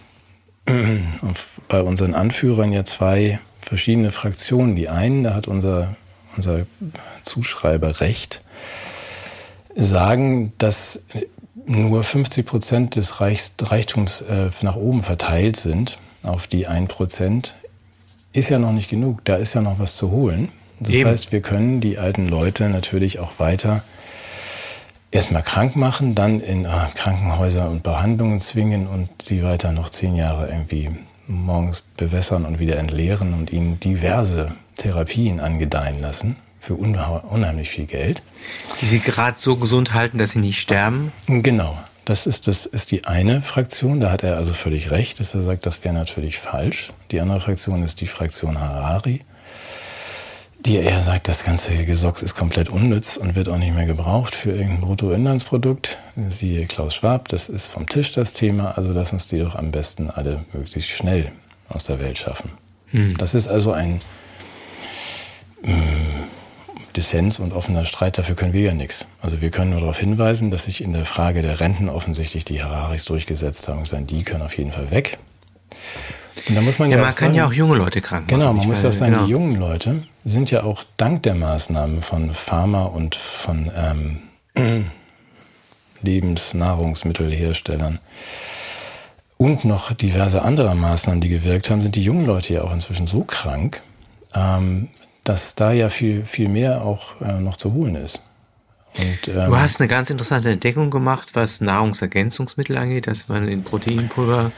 B: bei unseren Anführern ja 2 verschiedene Fraktionen. Die einen, da hat unser Zuschreiber recht, sagen, dass nur 50% des Reichtums nach oben verteilt sind auf die 1%, ist ja noch nicht genug. Da ist ja noch was zu holen. Das heißt, wir können die alten Leute natürlich auch weiter erstmal krank machen, dann in Krankenhäuser und Behandlungen zwingen und sie weiter noch 10 Jahre irgendwie morgens bewässern und wieder entleeren und ihnen diverse Therapien angedeihen lassen für unheimlich viel Geld.
C: Die sie gerade so gesund halten, dass sie nicht sterben?
B: Genau. Das ist die eine Fraktion. Da hat er also völlig recht, dass er sagt, das wäre natürlich falsch. Die andere Fraktion ist die Fraktion Harari, die eher sagt, das ganze Gesocks ist komplett unnütz und wird auch nicht mehr gebraucht für irgendein Bruttoinlandsprodukt. Siehe Klaus Schwab, das ist vom Tisch das Thema. Also lass uns die doch am besten alle möglichst schnell aus der Welt schaffen. Das ist also ein Dissens und offener Streit, dafür können wir ja nichts. Also wir können nur darauf hinweisen, dass sich in der Frage der Renten offensichtlich die Hararis durchgesetzt haben und sagen, die können auf jeden Fall weg. Und da muss man
C: man kann ja auch junge Leute krank machen.
B: Genau, man muss ja sagen, die jungen Leute sind ja auch dank der Maßnahmen von Pharma und von Lebensnahrungsmittelherstellern und noch diverse andere Maßnahmen, die gewirkt haben, sind die jungen Leute ja auch inzwischen so krank, dass da ja viel, viel mehr auch noch zu holen ist. Und,
C: du hast eine ganz interessante Entdeckung gemacht, was Nahrungsergänzungsmittel angeht, dass man in Proteinpulver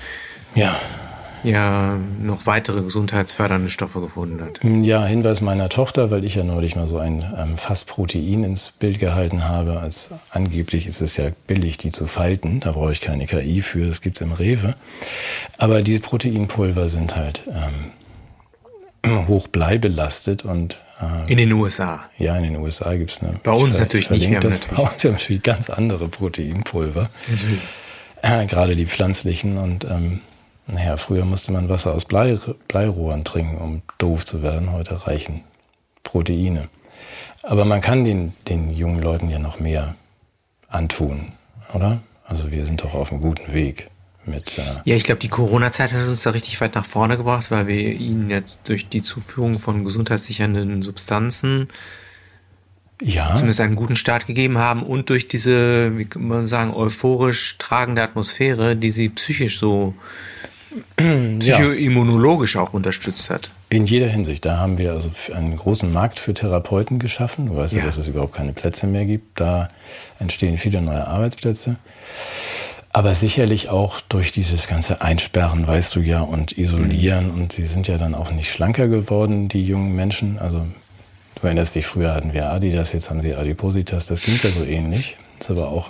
C: ja noch weitere gesundheitsfördernde Stoffe gefunden hat.
B: Ja, Hinweis meiner Tochter, weil ich ja neulich mal so ein Fass Protein ins Bild gehalten habe. Als angeblich ist es ja billig, die zu falten. Da brauche ich keine KI für, das gibt's im Rewe. Aber diese Proteinpulver sind halt hoch bleibelastet und
C: in den USA.
B: Ja, in den USA gibt's eine.
C: Bei uns natürlich nicht.
B: Wir haben natürlich ganz andere Proteinpulver. Natürlich. Gerade die pflanzlichen und früher musste man Wasser aus Bleirohren trinken, um doof zu werden. Heute reichen Proteine. Aber man kann den jungen Leuten ja noch mehr antun, oder? Also wir sind doch auf einem guten Weg.
C: Ja, ich glaube, die Corona-Zeit hat uns da richtig weit nach vorne gebracht, weil wir ihnen jetzt durch die Zuführung von gesundheitssichernden Substanzen zumindest einen guten Start gegeben haben und durch diese, wie kann man sagen, euphorisch tragende Atmosphäre, die sie psychisch so psychoimmunologisch auch unterstützt hat.
B: In jeder Hinsicht. Da haben wir also einen großen Markt für Therapeuten geschaffen. Du weißt ja, dass es überhaupt keine Plätze mehr gibt. Da entstehen viele neue Arbeitsplätze. Aber sicherlich auch durch dieses ganze Einsperren, weißt du ja, und Isolieren. Und sie sind ja dann auch nicht schlanker geworden, die jungen Menschen. Also du Du erinnerst dich, früher hatten wir Adidas, jetzt haben sie Adipositas, das klingt ja so ähnlich. Ist aber auch,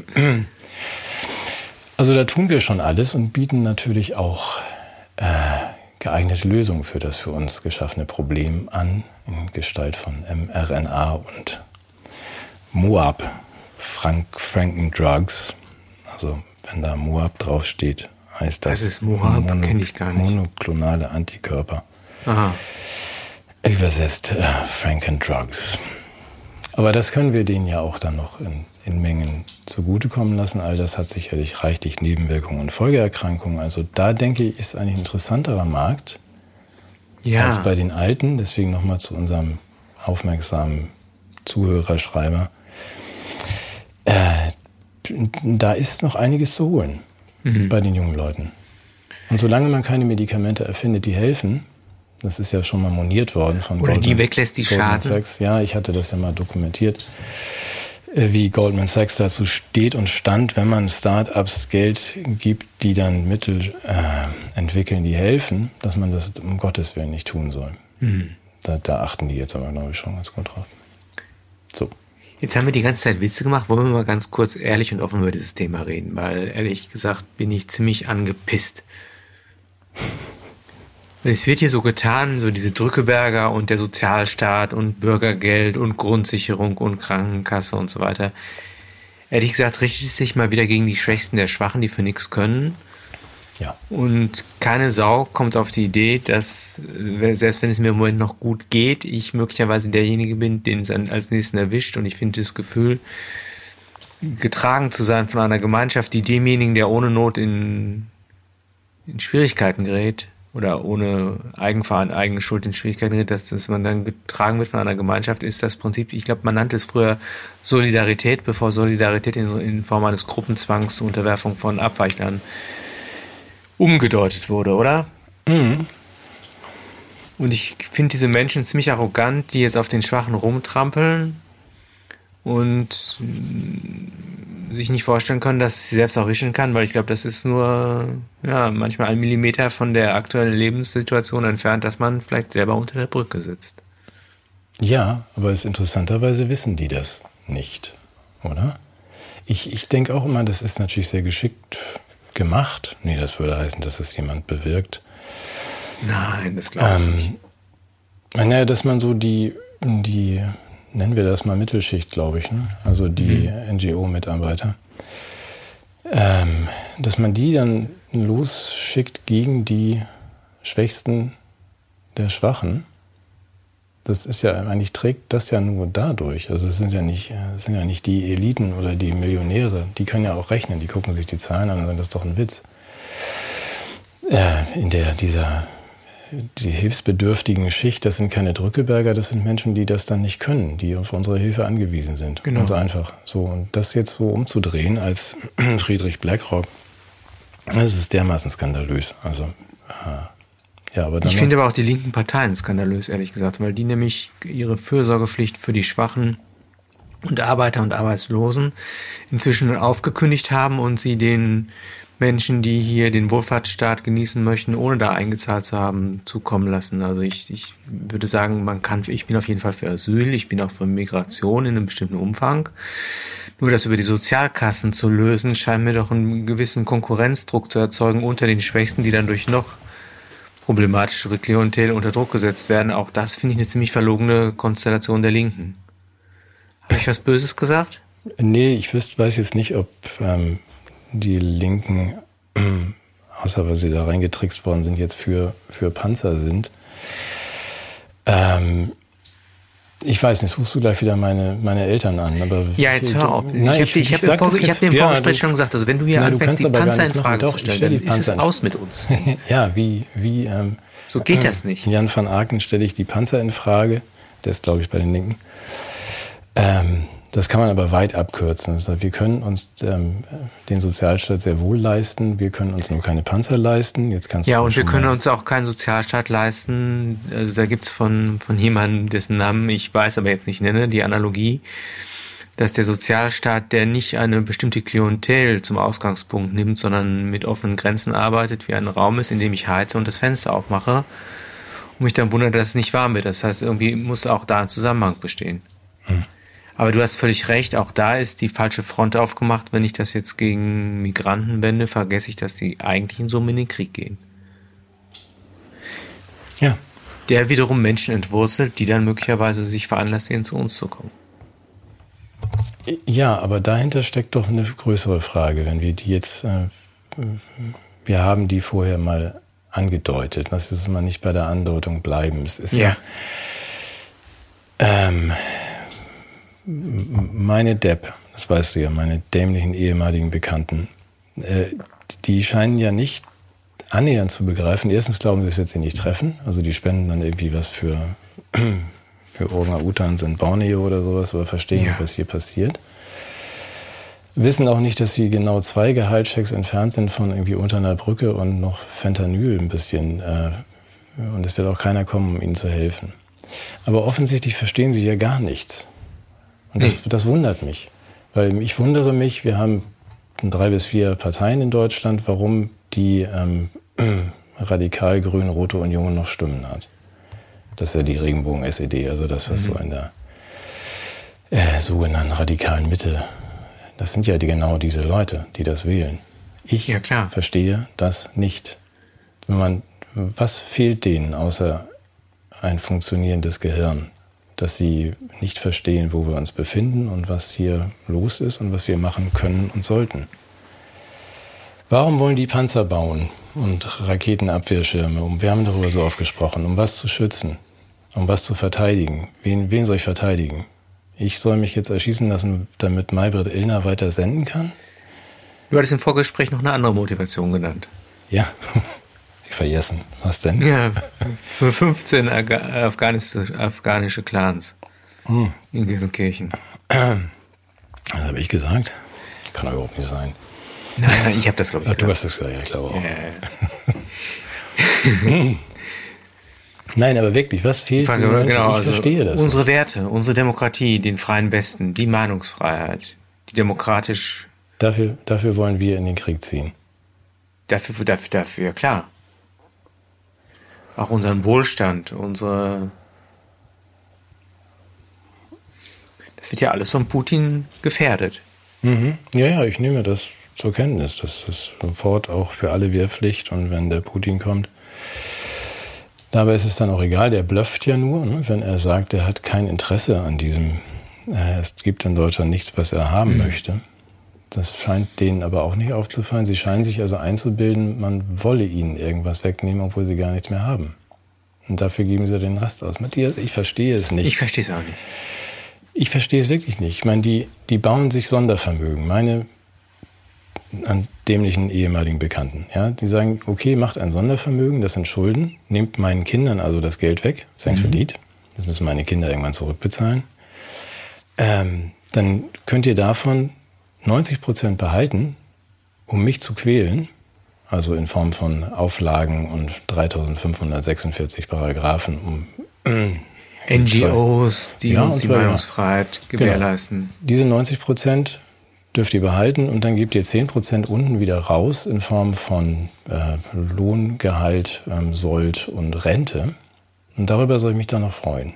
B: also da tun wir schon alles und bieten natürlich auch geeignete Lösungen für das für uns geschaffene Problem an, in Gestalt von mRNA und Moab, Frankendrugs. Also wenn da Moab draufsteht, heißt das...
C: Das ist Moab, kenne ich gar nicht.
B: Monoklonale Antikörper.
C: Aha.
B: Übersetzt Frankendrugs. Aber das können wir denen ja auch dann noch in Mengen zugutekommen lassen. All das hat sicherlich reichlich Nebenwirkungen und Folgeerkrankungen. Also da, denke ich, ist eigentlich ein interessanterer Markt als bei den Alten. Deswegen nochmal zu unserem aufmerksamen Zuhörerschreiber. Da ist noch einiges zu holen bei den jungen Leuten. Und solange man keine Medikamente erfindet, die helfen, das ist ja schon mal moniert worden von
C: Goldman, die weglässt, die Schaden.
B: Sachs. Ja, ich hatte das ja mal dokumentiert, wie Goldman Sachs dazu steht und stand, wenn man Start-ups Geld gibt, die dann Mittel entwickeln, die helfen, dass man das um Gottes Willen nicht tun soll. Da achten die jetzt aber, glaube ich, schon ganz gut drauf. So.
C: Jetzt haben wir die ganze Zeit Witze gemacht. Wollen wir mal ganz kurz ehrlich und offen über dieses Thema reden? Weil, ehrlich gesagt, bin ich ziemlich angepisst. Es wird hier so getan, so diese Drückeberger und der Sozialstaat und Bürgergeld und Grundsicherung und Krankenkasse und so weiter. Ehrlich gesagt, richtet es sich mal wieder gegen die Schwächsten der Schwachen, die für nichts können.
B: Ja.
C: Und keine Sau kommt auf die Idee, dass, selbst wenn es mir im Moment noch gut geht, ich möglicherweise derjenige bin, den es als nächsten erwischt. Und ich finde das Gefühl, getragen zu sein von einer Gemeinschaft, die demjenigen, der ohne Not in Schwierigkeiten gerät, oder ohne eigene Schuld in Schwierigkeiten gerät, dass man dann getragen wird von einer Gemeinschaft, ist das Prinzip, ich glaube, man nannte es früher Solidarität, bevor Solidarität in Form eines Gruppenzwangs zur Unterwerfung von Abweichlern umgedeutet wurde, oder?
B: Mhm.
C: Und ich finde diese Menschen ziemlich arrogant, die jetzt auf den Schwachen rumtrampeln und sich nicht vorstellen können, dass es sie selbst auch richten kann, weil ich glaube, das ist nur manchmal 1 Millimeter von der aktuellen Lebenssituation entfernt, dass man vielleicht selber unter der Brücke sitzt.
B: Ja, aber interessanterweise wissen die das nicht, oder? Ich denke auch immer, das ist natürlich sehr geschickt gemacht. Nee, das würde heißen, dass es jemand bewirkt.
C: Nein, das glaube ich nicht.
B: Naja, dass man so die nennen wir das mal Mittelschicht, glaube ich, ne? Also die NGO-Mitarbeiter, dass man die dann losschickt gegen die Schwächsten der Schwachen. Das ist ja eigentlich, trägt das ja nur dadurch. Also es sind ja nicht die Eliten oder die Millionäre, die können ja auch rechnen, die gucken sich die Zahlen an und sagen, das ist doch ein Witz. Die hilfsbedürftigen Schicht, das sind keine Drückeberger, das sind Menschen, die das dann nicht können, die auf unsere Hilfe angewiesen sind.
C: Genau.
B: Ganz einfach. So, und das jetzt so umzudrehen als Friedrich BlackRock, das ist dermaßen skandalös. Also, ja, aber dann
C: ich finde aber auch die linken Parteien skandalös, ehrlich gesagt, weil die nämlich ihre Fürsorgepflicht für die Schwachen und Arbeiter und Arbeitslosen inzwischen aufgekündigt haben und sie den Menschen, die hier den Wohlfahrtsstaat genießen möchten, ohne da eingezahlt zu haben, zukommen lassen. Also ich würde sagen, ich bin auf jeden Fall für Asyl, ich bin auch für Migration in einem bestimmten Umfang. Nur das über die Sozialkassen zu lösen, scheint mir doch einen gewissen Konkurrenzdruck zu erzeugen unter den Schwächsten, die dann durch noch problematischere Klientel unter Druck gesetzt werden. Auch das finde ich eine ziemlich verlogene Konstellation der Linken. Habe ich was Böses gesagt?
B: Nee, ich weiß jetzt nicht, ob die Linken, außer weil sie da reingetrickst worden sind, jetzt für Panzer sind. Ich weiß nicht, rufst du gleich wieder meine Eltern an. Aber
C: ja, jetzt hör auf. Ich hab im Vorgespräch schon gesagt, also wenn du hier anfängst, die Panzer in Frage zu stellen, dann ist es aus mit uns.
B: Ja, wie
C: so geht das nicht.
B: Jan van Aken stelle ich die Panzer in Frage. Der ist, glaube ich, bei den Linken. Das kann man aber weit abkürzen. Das heißt, wir können uns den Sozialstaat sehr wohl leisten. Wir können uns nur keine Panzer leisten. Jetzt kannst du
C: und wir können uns auch keinen Sozialstaat leisten. Also da gibt's von jemandem, dessen Namen ich weiß, aber jetzt nicht nenne, die Analogie, dass der Sozialstaat, der nicht eine bestimmte Klientel zum Ausgangspunkt nimmt, sondern mit offenen Grenzen arbeitet, wie ein Raum ist, in dem ich heize und das Fenster aufmache Und mich dann wundert, dass es nicht warm wird. Das heißt, irgendwie muss auch da ein Zusammenhang bestehen. Aber du hast völlig recht, auch da ist die falsche Front aufgemacht. Wenn ich das jetzt gegen Migranten wende, vergesse ich, dass die eigentlich in Summe in den Krieg gehen.
B: Ja.
C: Der wiederum Menschen entwurzelt, die dann möglicherweise sich veranlassen, zu uns zu kommen.
B: Ja, aber dahinter steckt doch eine größere Frage. Wenn wir die jetzt, wir haben die vorher mal angedeutet. Lass uns mal nicht bei der Andeutung bleiben. Es ist meine Depp, das weißt du ja, meine dämlichen ehemaligen Bekannten, die scheinen ja nicht annähernd zu begreifen. Erstens glauben sie, es wird sie nicht treffen. Also die spenden dann irgendwie was für Orang-Utans in Borneo oder sowas, aber verstehen nicht, was hier passiert. Wissen auch nicht, dass sie genau 2 Gehaltschecks entfernt sind von irgendwie unter einer Brücke und noch Fentanyl ein bisschen. Und es wird auch keiner kommen, um ihnen zu helfen. Aber offensichtlich verstehen sie ja gar nichts. Und das wundert mich. Weil ich wundere mich, wir haben 3 bis 4 Parteien in Deutschland, warum die radikal grün-rote Union noch Stimmen hat. Das ist ja die Regenbogen-SED, also das, was so in der sogenannten radikalen Mitte, das sind ja genau diese Leute, die das wählen. Ich verstehe das nicht. Was fehlt denen außer ein funktionierendes Gehirn, dass sie nicht verstehen, wo wir uns befinden und was hier los ist und was wir machen können und sollten? Warum wollen die Panzer bauen und Raketenabwehrschirme? Wir haben darüber so oft gesprochen, um was zu schützen, um was zu verteidigen. Wen soll ich verteidigen? Ich soll mich jetzt erschießen lassen, damit Maybrit Illner weiter senden kann?
C: Du hattest im Vorgespräch noch eine andere Motivation genannt.
B: Ja, ich vergessen. Was denn?
C: Ja, für 15 afghanische Clans in Gelsenkirchen.
B: Das habe ich gesagt? Kann doch überhaupt nicht sein.
C: Nein, ich habe das, glaube ich,
B: gesagt. Du hast das gesagt, ja, ich glaube auch. Nein, aber wirklich, was fehlt diesen Menschen? Ich verstehe das
C: unsere
B: nicht.
C: Werte, unsere Demokratie, den freien Westen, die Meinungsfreiheit, die demokratisch...
B: Dafür wollen wir in den Krieg ziehen.
C: Dafür, klar. Auch unseren Wohlstand, das wird ja alles von Putin gefährdet.
B: Ja, ich nehme das zur Kenntnis. Das ist sofort auch für alle Wehrpflicht. Und wenn der Putin kommt, dabei ist es dann auch egal, der blufft ja nur, ne? Wenn er sagt, er hat kein Interesse an diesem, es gibt in Deutschland nichts, was er haben möchte. Das scheint denen aber auch nicht aufzufallen. Sie scheinen sich also einzubilden, man wolle ihnen irgendwas wegnehmen, obwohl sie gar nichts mehr haben. Und dafür geben sie den Rest aus. Matthias, ich verstehe es nicht.
C: Ich verstehe es auch nicht.
B: Ich verstehe es wirklich nicht. Ich meine, die bauen sich Sondervermögen. Meine an dämlichen ehemaligen Bekannten. Ja, die sagen, okay, macht ein Sondervermögen, das sind Schulden, nehmt meinen Kindern also das Geld weg, das ist ein Kredit, das müssen meine Kinder irgendwann zurückbezahlen. Dann könnt ihr davon 90% behalten, um mich zu quälen, also in Form von Auflagen und 3546 Paragraphen, um
C: NGOs, die uns die Meinungsfreiheit gewährleisten.
B: Genau. Diese 90% dürft ihr behalten und dann gebt ihr 10% unten wieder raus in Form von Lohn, Gehalt, Sold und Rente. Und darüber soll ich mich dann noch freuen.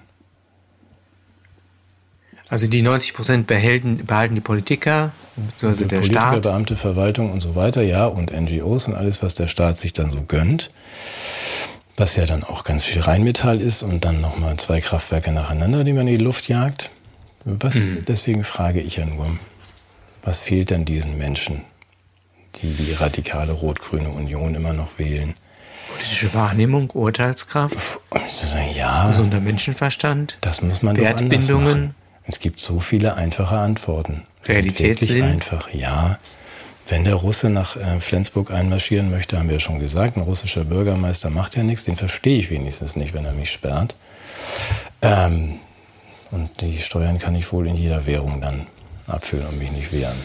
C: Also die 90% behalten die Politiker, beziehungsweise der Staat.
B: Politiker, Beamte, Verwaltung und so weiter, ja, und NGOs und alles, was der Staat sich dann so gönnt. Was ja dann auch ganz viel Rheinmetall ist und dann nochmal 2 Kraftwerke nacheinander, die man in die Luft jagt. Deswegen frage ich ja nur, was fehlt denn diesen Menschen, die radikale rot-grüne Union immer noch wählen?
C: Politische Wahrnehmung, Urteilskraft,
B: ja,
C: gesunder Menschenverstand,
B: das muss man
C: Wertbindungen.
B: Doch anders machen. Es gibt so viele einfache Antworten.
C: Realitätssinn.
B: Einfach, ja. Wenn der Russe nach Flensburg einmarschieren möchte, haben wir ja schon gesagt, ein russischer Bürgermeister macht ja nichts, den verstehe ich wenigstens nicht, wenn er mich sperrt. Und die Steuern kann ich wohl in jeder Währung dann abführen und mich nicht wehren.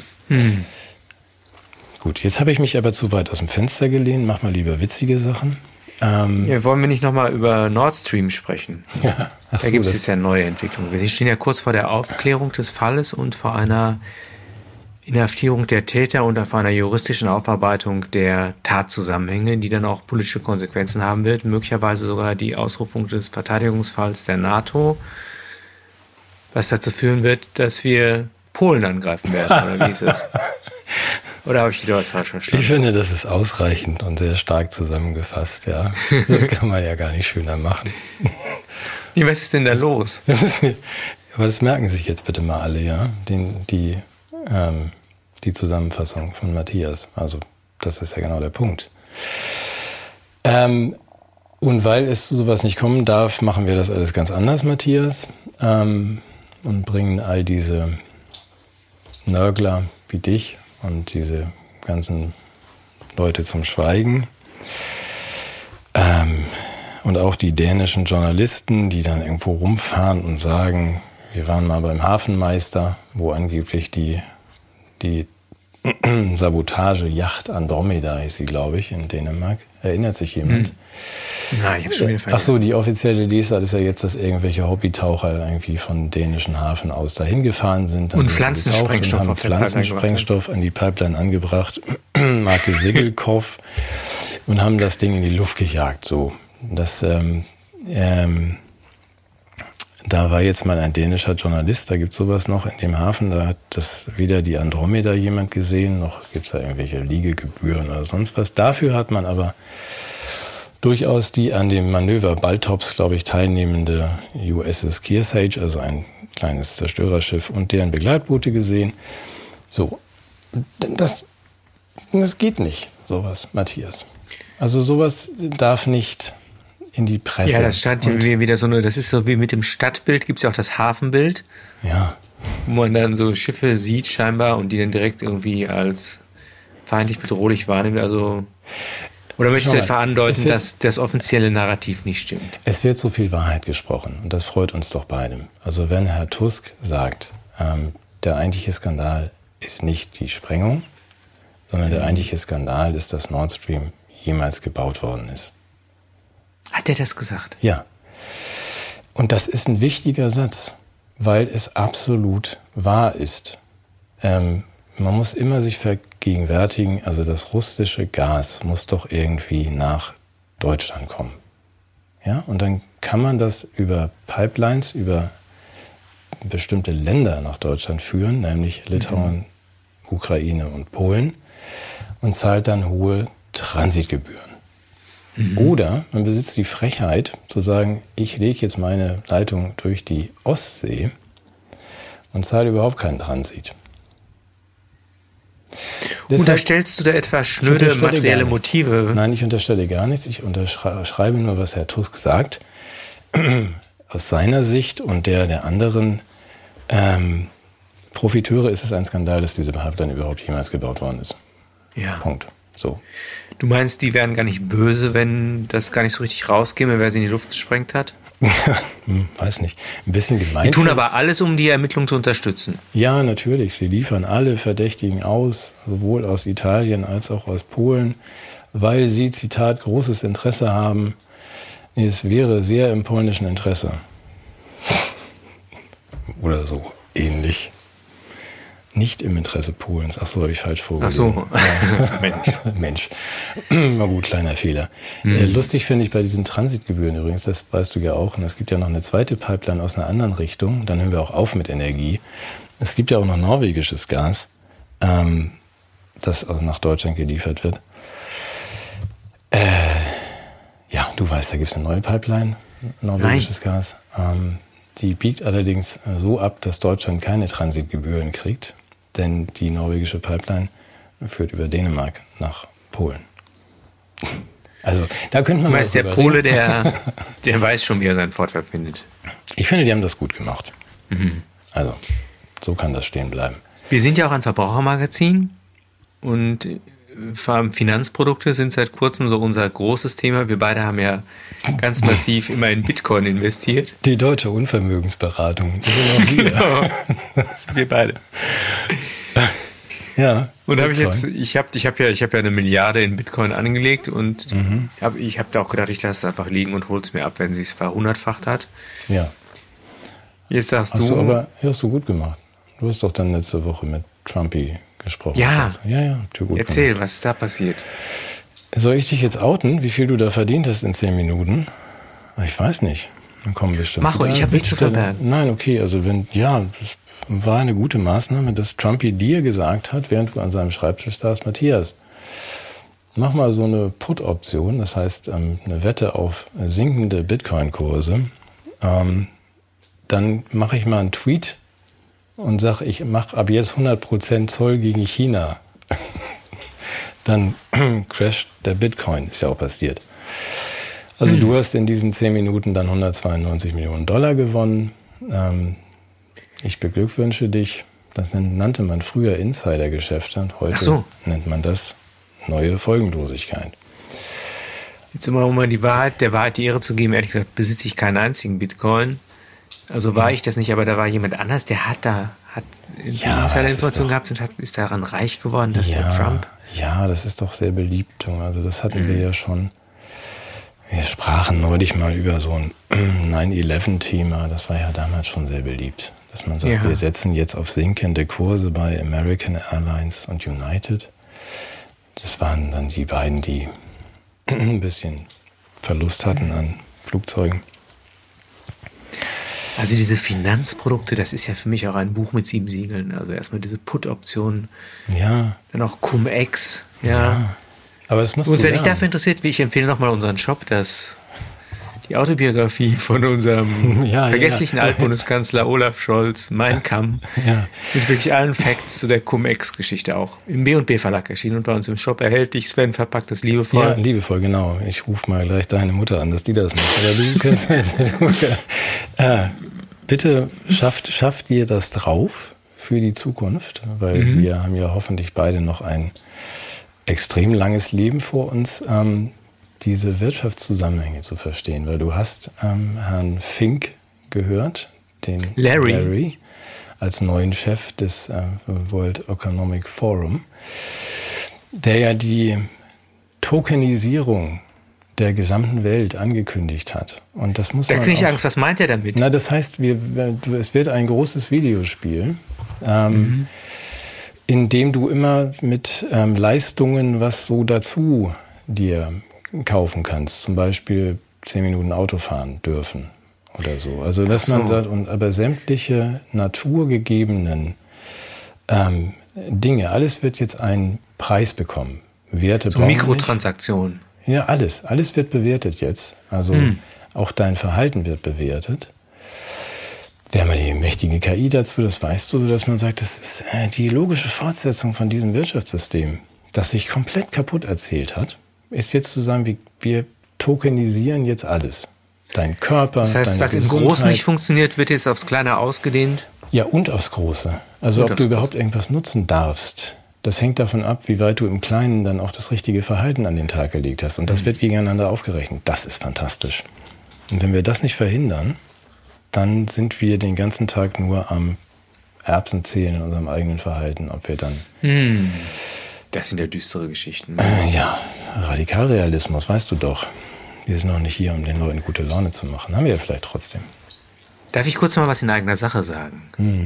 B: Gut, jetzt habe ich mich aber zu weit aus dem Fenster gelehnt. Mach mal lieber witzige Sachen.
C: Wollen wir nicht nochmal über Nord Stream sprechen?
B: Ja,
C: da gibt es jetzt ja neue Entwicklungen. Wir stehen ja kurz vor der Aufklärung des Falles und vor einer Inhaftierung der Täter und auf einer juristischen Aufarbeitung der Tatzusammenhänge, die dann auch politische Konsequenzen haben wird, möglicherweise sogar die Ausrufung des Verteidigungsfalls der NATO, was dazu führen wird, dass wir Polen angreifen werden, oder wie ist es? Oder habe ich wieder was falsch verstanden?
B: Ich finde, das ist ausreichend und sehr stark zusammengefasst, ja. Das kann man ja gar nicht schöner machen.
C: Nee, was ist denn da los?
B: Aber das merken sich jetzt bitte mal alle, ja. Die Zusammenfassung von Matthias. Also, das ist ja genau der Punkt. Und weil es zu sowas nicht kommen darf, machen wir das alles ganz anders, Matthias. Und bringen all diese Nörgler wie dich und diese ganzen Leute zum Schweigen. Und auch die dänischen Journalisten, die dann irgendwo rumfahren und sagen, wir waren mal beim Hafenmeister, wo angeblich die Sabotagejacht Andromeda hieß sie, glaube ich, in Dänemark. Erinnert sich jemand?
C: Nein, ich habe schon wieder vergessen.
B: Achso, die offizielle Lesart ist ja jetzt, dass irgendwelche Hobbytaucher irgendwie von dänischen Hafen aus dahin gefahren sind.
C: Und Pflanzensprengstoff
B: haben Pflanzensprengstoff an die Pipeline angebracht, Marke Sigelkopf, und haben das Ding in die Luft gejagt. So, das da war jetzt mal ein dänischer Journalist, da gibt's sowas noch in dem Hafen, da hat das weder die Andromeda jemand gesehen, noch gibt's da irgendwelche Liegegebühren oder sonst was. Dafür hat man aber durchaus die an dem Manöver Baltops, glaube ich, teilnehmende USS Kearsarge, also ein kleines Zerstörerschiff, und deren Begleitboote gesehen. So, das geht nicht, sowas, Matthias. Also sowas darf nicht in die Presse.
C: Ja, das stand wieder so das ist so wie mit dem Stadtbild, gibt es ja auch das Hafenbild.
B: Ja.
C: Wo man dann so Schiffe sieht scheinbar und die dann direkt irgendwie als feindlich bedrohlich wahrnimmt. Also, oder möchtest du etwa andeuten, dass das offizielle Narrativ nicht stimmt?
B: Es wird so viel Wahrheit gesprochen und das freut uns doch beide. Also wenn Herr Tusk sagt, der eigentliche Skandal ist nicht die Sprengung, sondern der eigentliche Skandal ist, dass Nord Stream jemals gebaut worden ist.
C: Hat er das gesagt?
B: Ja. Und das ist ein wichtiger Satz, weil es absolut wahr ist. Man muss immer sich vergegenwärtigen, also das russische Gas muss doch irgendwie nach Deutschland kommen. Ja? Und dann kann man das über Pipelines, über bestimmte Länder nach Deutschland führen, nämlich Litauen, Ukraine und Polen, und zahlt dann hohe Transitgebühren. Oder man besitzt die Frechheit zu sagen, ich lege jetzt meine Leitung durch die Ostsee und zahle überhaupt keinen Transit.
C: Unterstellst du da etwa schnöde materielle Motive?
B: Nein, ich unterstelle gar nichts. Ich unterschreibe nur, was Herr Tusk sagt. Aus seiner Sicht und der anderen Profiteure ist es ein Skandal, dass diese Pipeline überhaupt jemals gebaut worden ist.
C: Ja.
B: Punkt. So.
C: Du meinst, die wären gar nicht böse, wenn das gar nicht so richtig rauskäme, wer sie in die Luft gesprengt hat?
B: Weiß nicht. Ein bisschen gemein.
C: Die tun aber alles, um die Ermittlung zu unterstützen.
B: Ja, natürlich. Sie liefern alle Verdächtigen aus, sowohl aus Italien als auch aus Polen, weil sie, Zitat, großes Interesse haben. Nee, es wäre sehr im polnischen Interesse. Oder so ähnlich. Nicht im Interesse Polens. Ach so, habe ich falsch vorgelesen.
C: Ach so.
B: Mensch. Mal gut, kleiner Fehler. Lustig finde ich bei diesen Transitgebühren übrigens, das weißt du ja auch, und es gibt ja noch eine zweite Pipeline aus einer anderen Richtung, dann hören wir auch auf mit Energie. Es gibt ja auch noch norwegisches Gas, das also nach Deutschland geliefert wird. Ja, du weißt, da gibt es eine neue Pipeline, norwegisches Gas. Die biegt allerdings so ab, dass Deutschland keine Transitgebühren kriegt, denn die norwegische Pipeline führt über Dänemark nach Polen. Also, da könnte man.
C: Du meinst, der Pole, der weiß schon, wie er seinen Vorteil findet.
B: Ich finde, die haben das gut gemacht. Also, so kann das stehen bleiben.
C: Wir sind ja auch ein Verbrauchermagazin und vor allem Finanzprodukte sind seit kurzem so unser großes Thema. Wir beide haben ja ganz massiv immer in Bitcoin investiert.
B: Die deutsche Unvermögensberatung. Die sind auch wir.
C: Genau. Das sind wir beide.
B: Ja.
C: Und ich habe ja eine Milliarde in Bitcoin angelegt und ich habe da auch gedacht, ich lasse es einfach liegen und hole es mir ab, wenn sie es verhundertfacht hat.
B: Ja.
C: Jetzt sagst du.
B: Aber hast du gut gemacht. Du hast doch dann letzte Woche mit Trumpy gesprochen
C: Ja,
B: hast. Ja, gut
C: erzähl,
B: gemacht.
C: was ist da passiert?
B: Soll ich dich jetzt outen, wie viel du da verdient hast in 10 Minuten? Ich weiß nicht. Dann kommen wir bestimmt.
C: Mach ruhig, ich habe nichts zu verbergen.
B: Nein, okay, also das war eine gute Maßnahme, dass Trumpy dir gesagt hat, während du an seinem Schreibtisch saßt, Matthias, mach mal so eine Put-Option, das heißt eine Wette auf sinkende Bitcoin-Kurse. Dann mache ich mal einen Tweet und sage, ich mache ab jetzt 100% Zoll gegen China. Dann crasht der Bitcoin, ist ja auch passiert. Also du hast in diesen 10 Minuten dann 192 Millionen Dollar gewonnen. Ich beglückwünsche dich. Das nannte man früher Insidergeschäfte und heute nennt man das neue Folgenlosigkeit.
C: Jetzt immer, um mal der Wahrheit die Ehre zu geben, ehrlich gesagt, besitze ich keinen einzigen Bitcoin. Also war ich das nicht, aber da war jemand anders, der hat Insider-Informationen gehabt und ist daran reich geworden, dass der Trump...
B: Ja, das ist doch sehr beliebt. Also das hatten wir ja schon. Wir sprachen neulich mal über so ein 9/11-Thema. Das war ja damals schon sehr beliebt. Dass man sagt, wir setzen jetzt auf sinkende Kurse bei American Airlines und United. Das waren dann die beiden, die ein bisschen Verlust hatten an Flugzeugen.
C: Also diese Finanzprodukte, das ist ja für mich auch ein Buch mit 7 Siegeln. Also erstmal diese Put-Optionen, dann auch Cum-Ex. Ja.
B: Aber das musst
C: Und
B: du
C: wer sich dafür interessiert, ich empfehle nochmal unseren Shop, die Autobiografie von unserem vergesslichen Altbundeskanzler Olaf Scholz, Mein Kamm, mit wirklich allen Facts zu der Cum-Ex-Geschichte auch. Im B&B Verlag erschienen und bei uns im Shop erhältlich. Sven verpackt das liebevoll.
B: Ja, liebevoll, genau. Ich rufe mal gleich deine Mutter an, dass die das macht. Aber du kannst bitte schafft ihr das drauf für die Zukunft, weil wir haben ja hoffentlich beide noch ein extrem langes Leben vor uns, diese Wirtschaftszusammenhänge zu verstehen, weil du hast Herrn Fink gehört, den Larry, als neuen Chef des World Economic Forum, der ja die Tokenisierung der gesamten Welt angekündigt hat. Und das muss man
C: kriege ich Angst, was meint er damit?
B: Na, das heißt, es wird ein großes Videospiel, in dem du immer mit Leistungen was so dazu dir kaufen kannst. Zum Beispiel 10 Minuten Auto fahren dürfen oder so. Also dass man sagt, aber sämtliche naturgegebenen Dinge, alles wird jetzt einen Preis bekommen. Werte
C: so Mikrotransaktionen.
B: Ja, alles wird bewertet jetzt. Also auch dein Verhalten wird bewertet. Wir haben ja die mächtige KI dazu, das weißt du, dass man sagt, das ist die logische Fortsetzung von diesem Wirtschaftssystem, das sich komplett kaputt erzählt hat, ist jetzt zu sagen, wir tokenisieren jetzt alles. Dein Körper,
C: das heißt,
B: deine
C: was
B: Gesundheit.
C: im Großen nicht funktioniert, wird jetzt aufs Kleine ausgedehnt?
B: Ja, und aufs Große. Also ob du überhaupt irgendwas nutzen darfst, das hängt davon ab, wie weit du im Kleinen dann auch das richtige Verhalten an den Tag gelegt hast. Und das wird gegeneinander aufgerechnet. Das ist fantastisch. Und wenn wir das nicht verhindern, dann sind wir den ganzen Tag nur am Erbsen zählen in unserem eigenen Verhalten, ob wir dann...
C: Das sind ja düstere Geschichten.
B: Radikalrealismus, weißt du doch. Wir sind noch nicht hier, um den Leuten gute Laune zu machen. Haben wir ja vielleicht trotzdem.
C: Darf ich kurz mal was in eigener Sache sagen?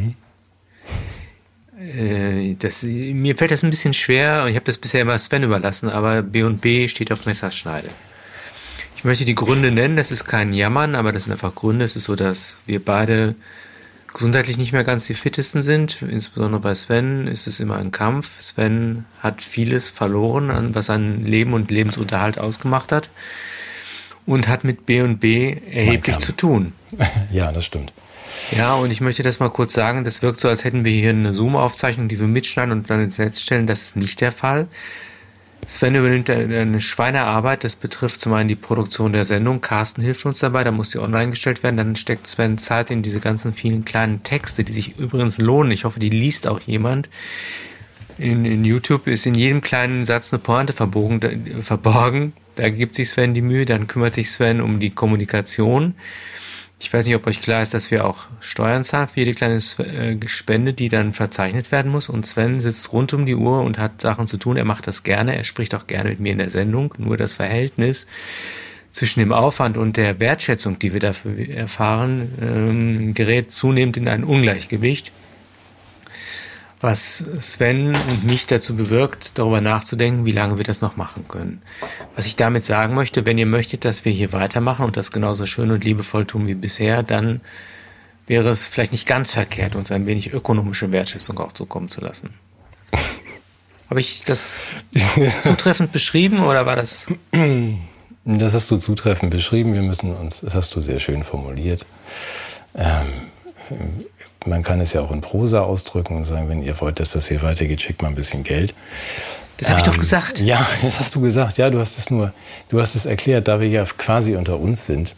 C: Mir fällt das ein bisschen schwer, und ich habe das bisher immer Sven überlassen, aber B&B steht auf Messerschneide. Ich möchte die Gründe nennen, das ist kein Jammern, aber das sind einfach Gründe. Es ist so, dass wir beide gesundheitlich nicht mehr ganz die fittesten sind. Insbesondere bei Sven ist es immer ein Kampf. Sven hat vieles verloren, was sein Leben und Lebensunterhalt ausgemacht hat, und hat mit B&B erheblich zu tun.
B: Ja, das stimmt.
C: Ja, und ich möchte das mal kurz sagen, das wirkt so, als hätten wir hier eine Zoom-Aufzeichnung, die wir mitschneiden und dann ins Netz stellen. Das ist nicht der Fall. Sven übernimmt eine Schweinearbeit, das betrifft zum einen die Produktion der Sendung. Carsten hilft uns dabei, da muss die online gestellt werden. Dann steckt Sven Zeit in diese ganzen vielen kleinen Texte, die sich übrigens lohnen. Ich hoffe, die liest auch jemand. In YouTube ist in jedem kleinen Satz eine Pointe verborgen. Da gibt sich Sven die Mühe, dann kümmert sich Sven um die Kommunikation. Ich weiß nicht, ob euch klar ist, dass wir auch Steuern zahlen für jede kleine Spende, die dann verzeichnet werden muss. Und Sven sitzt rund um die Uhr und hat Sachen zu tun. Er macht das gerne. Er spricht auch gerne mit mir in der Sendung. Nur das Verhältnis zwischen dem Aufwand und der Wertschätzung, die wir dafür erfahren, gerät zunehmend in ein Ungleichgewicht. was Sven und mich dazu bewirkt, darüber nachzudenken, wie lange wir das noch machen können. Was ich damit sagen möchte, wenn ihr möchtet, dass wir hier weitermachen und das genauso schön und liebevoll tun wie bisher, dann wäre es vielleicht nicht ganz verkehrt, uns ein wenig ökonomische Wertschätzung auch zukommen zu lassen. Habe ich das zutreffend beschrieben oder war das...
B: Das hast du zutreffend beschrieben. Das hast du sehr schön formuliert. Man kann es ja auch in Prosa ausdrücken und sagen, wenn ihr wollt, dass das hier weitergeht, schickt mal ein bisschen Geld.
C: Das habe ich doch gesagt.
B: Ja, das hast du gesagt. Ja, du hast es erklärt, da wir ja quasi unter uns sind.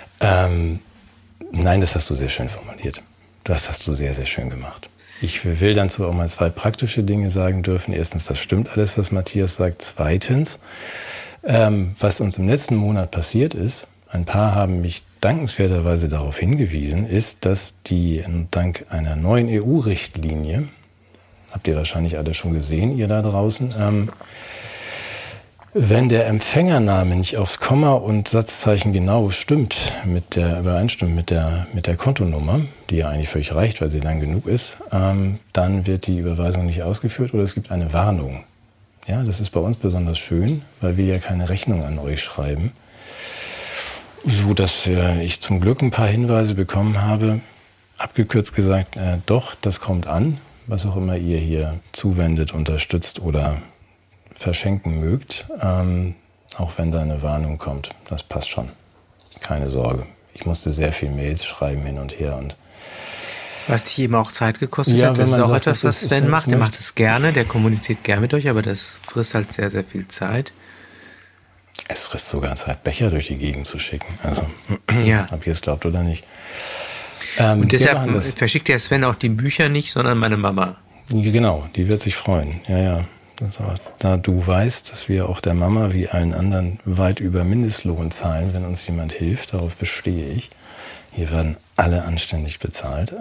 B: Nein, das hast du sehr schön formuliert. Das hast du sehr, sehr schön gemacht. Ich will dazu auch mal 2 praktische Dinge sagen dürfen. Erstens, das stimmt alles, was Matthias sagt. Zweitens, was uns im letzten Monat passiert ist, ein paar haben mich dankenswerterweise darauf hingewiesen, ist, dass dank einer neuen EU-Richtlinie, habt ihr wahrscheinlich alle schon gesehen, ihr da draußen, wenn der Empfängername nicht aufs Komma und Satzzeichen genau übereinstimmt mit der Kontonummer, die ja eigentlich völlig reicht, weil sie lang genug ist, dann wird die Überweisung nicht ausgeführt oder es gibt eine Warnung. Ja, das ist bei uns besonders schön, weil wir ja keine Rechnung an euch schreiben. So dass ich zum Glück ein paar Hinweise bekommen habe, abgekürzt gesagt, doch, das kommt an, was auch immer ihr hier zuwendet, unterstützt oder verschenken mögt, auch wenn da eine Warnung kommt. Das passt schon. Keine Sorge. Ich musste sehr viel Mails schreiben hin und her. Und
C: was dich eben auch Zeit gekostet hat, das ist auch sagt, etwas, was Sven macht. Der macht es gerne, der kommuniziert gerne mit euch, aber das frisst halt sehr, sehr viel Zeit.
B: Es frisst sogar Zeit, Becher durch die Gegend zu schicken. Also,
C: ja.
B: Ob ihr es glaubt oder nicht.
C: Und deshalb verschickt der Sven auch die Bücher nicht, sondern meine Mama.
B: Genau, die wird sich freuen. Ja. Also, da du weißt, dass wir auch der Mama wie allen anderen weit über Mindestlohn zahlen, wenn uns jemand hilft, darauf bestehe ich. Hier werden alle anständig bezahlt.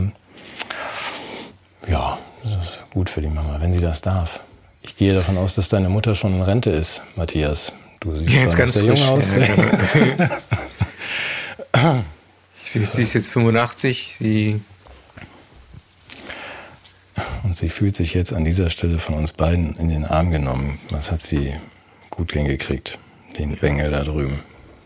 B: Ja, das ist gut für die Mama, wenn sie das darf. Ich gehe davon aus, dass deine Mutter schon in Rente ist, Matthias. Du siehst
C: jetzt ganz
B: sehr
C: frisch,
B: jung aus.
C: Ja. Sie ist jetzt 85.
B: Und sie fühlt sich jetzt an dieser Stelle von uns beiden in den Arm genommen. Das hat sie gut hingekriegt, den Bengel da drüben.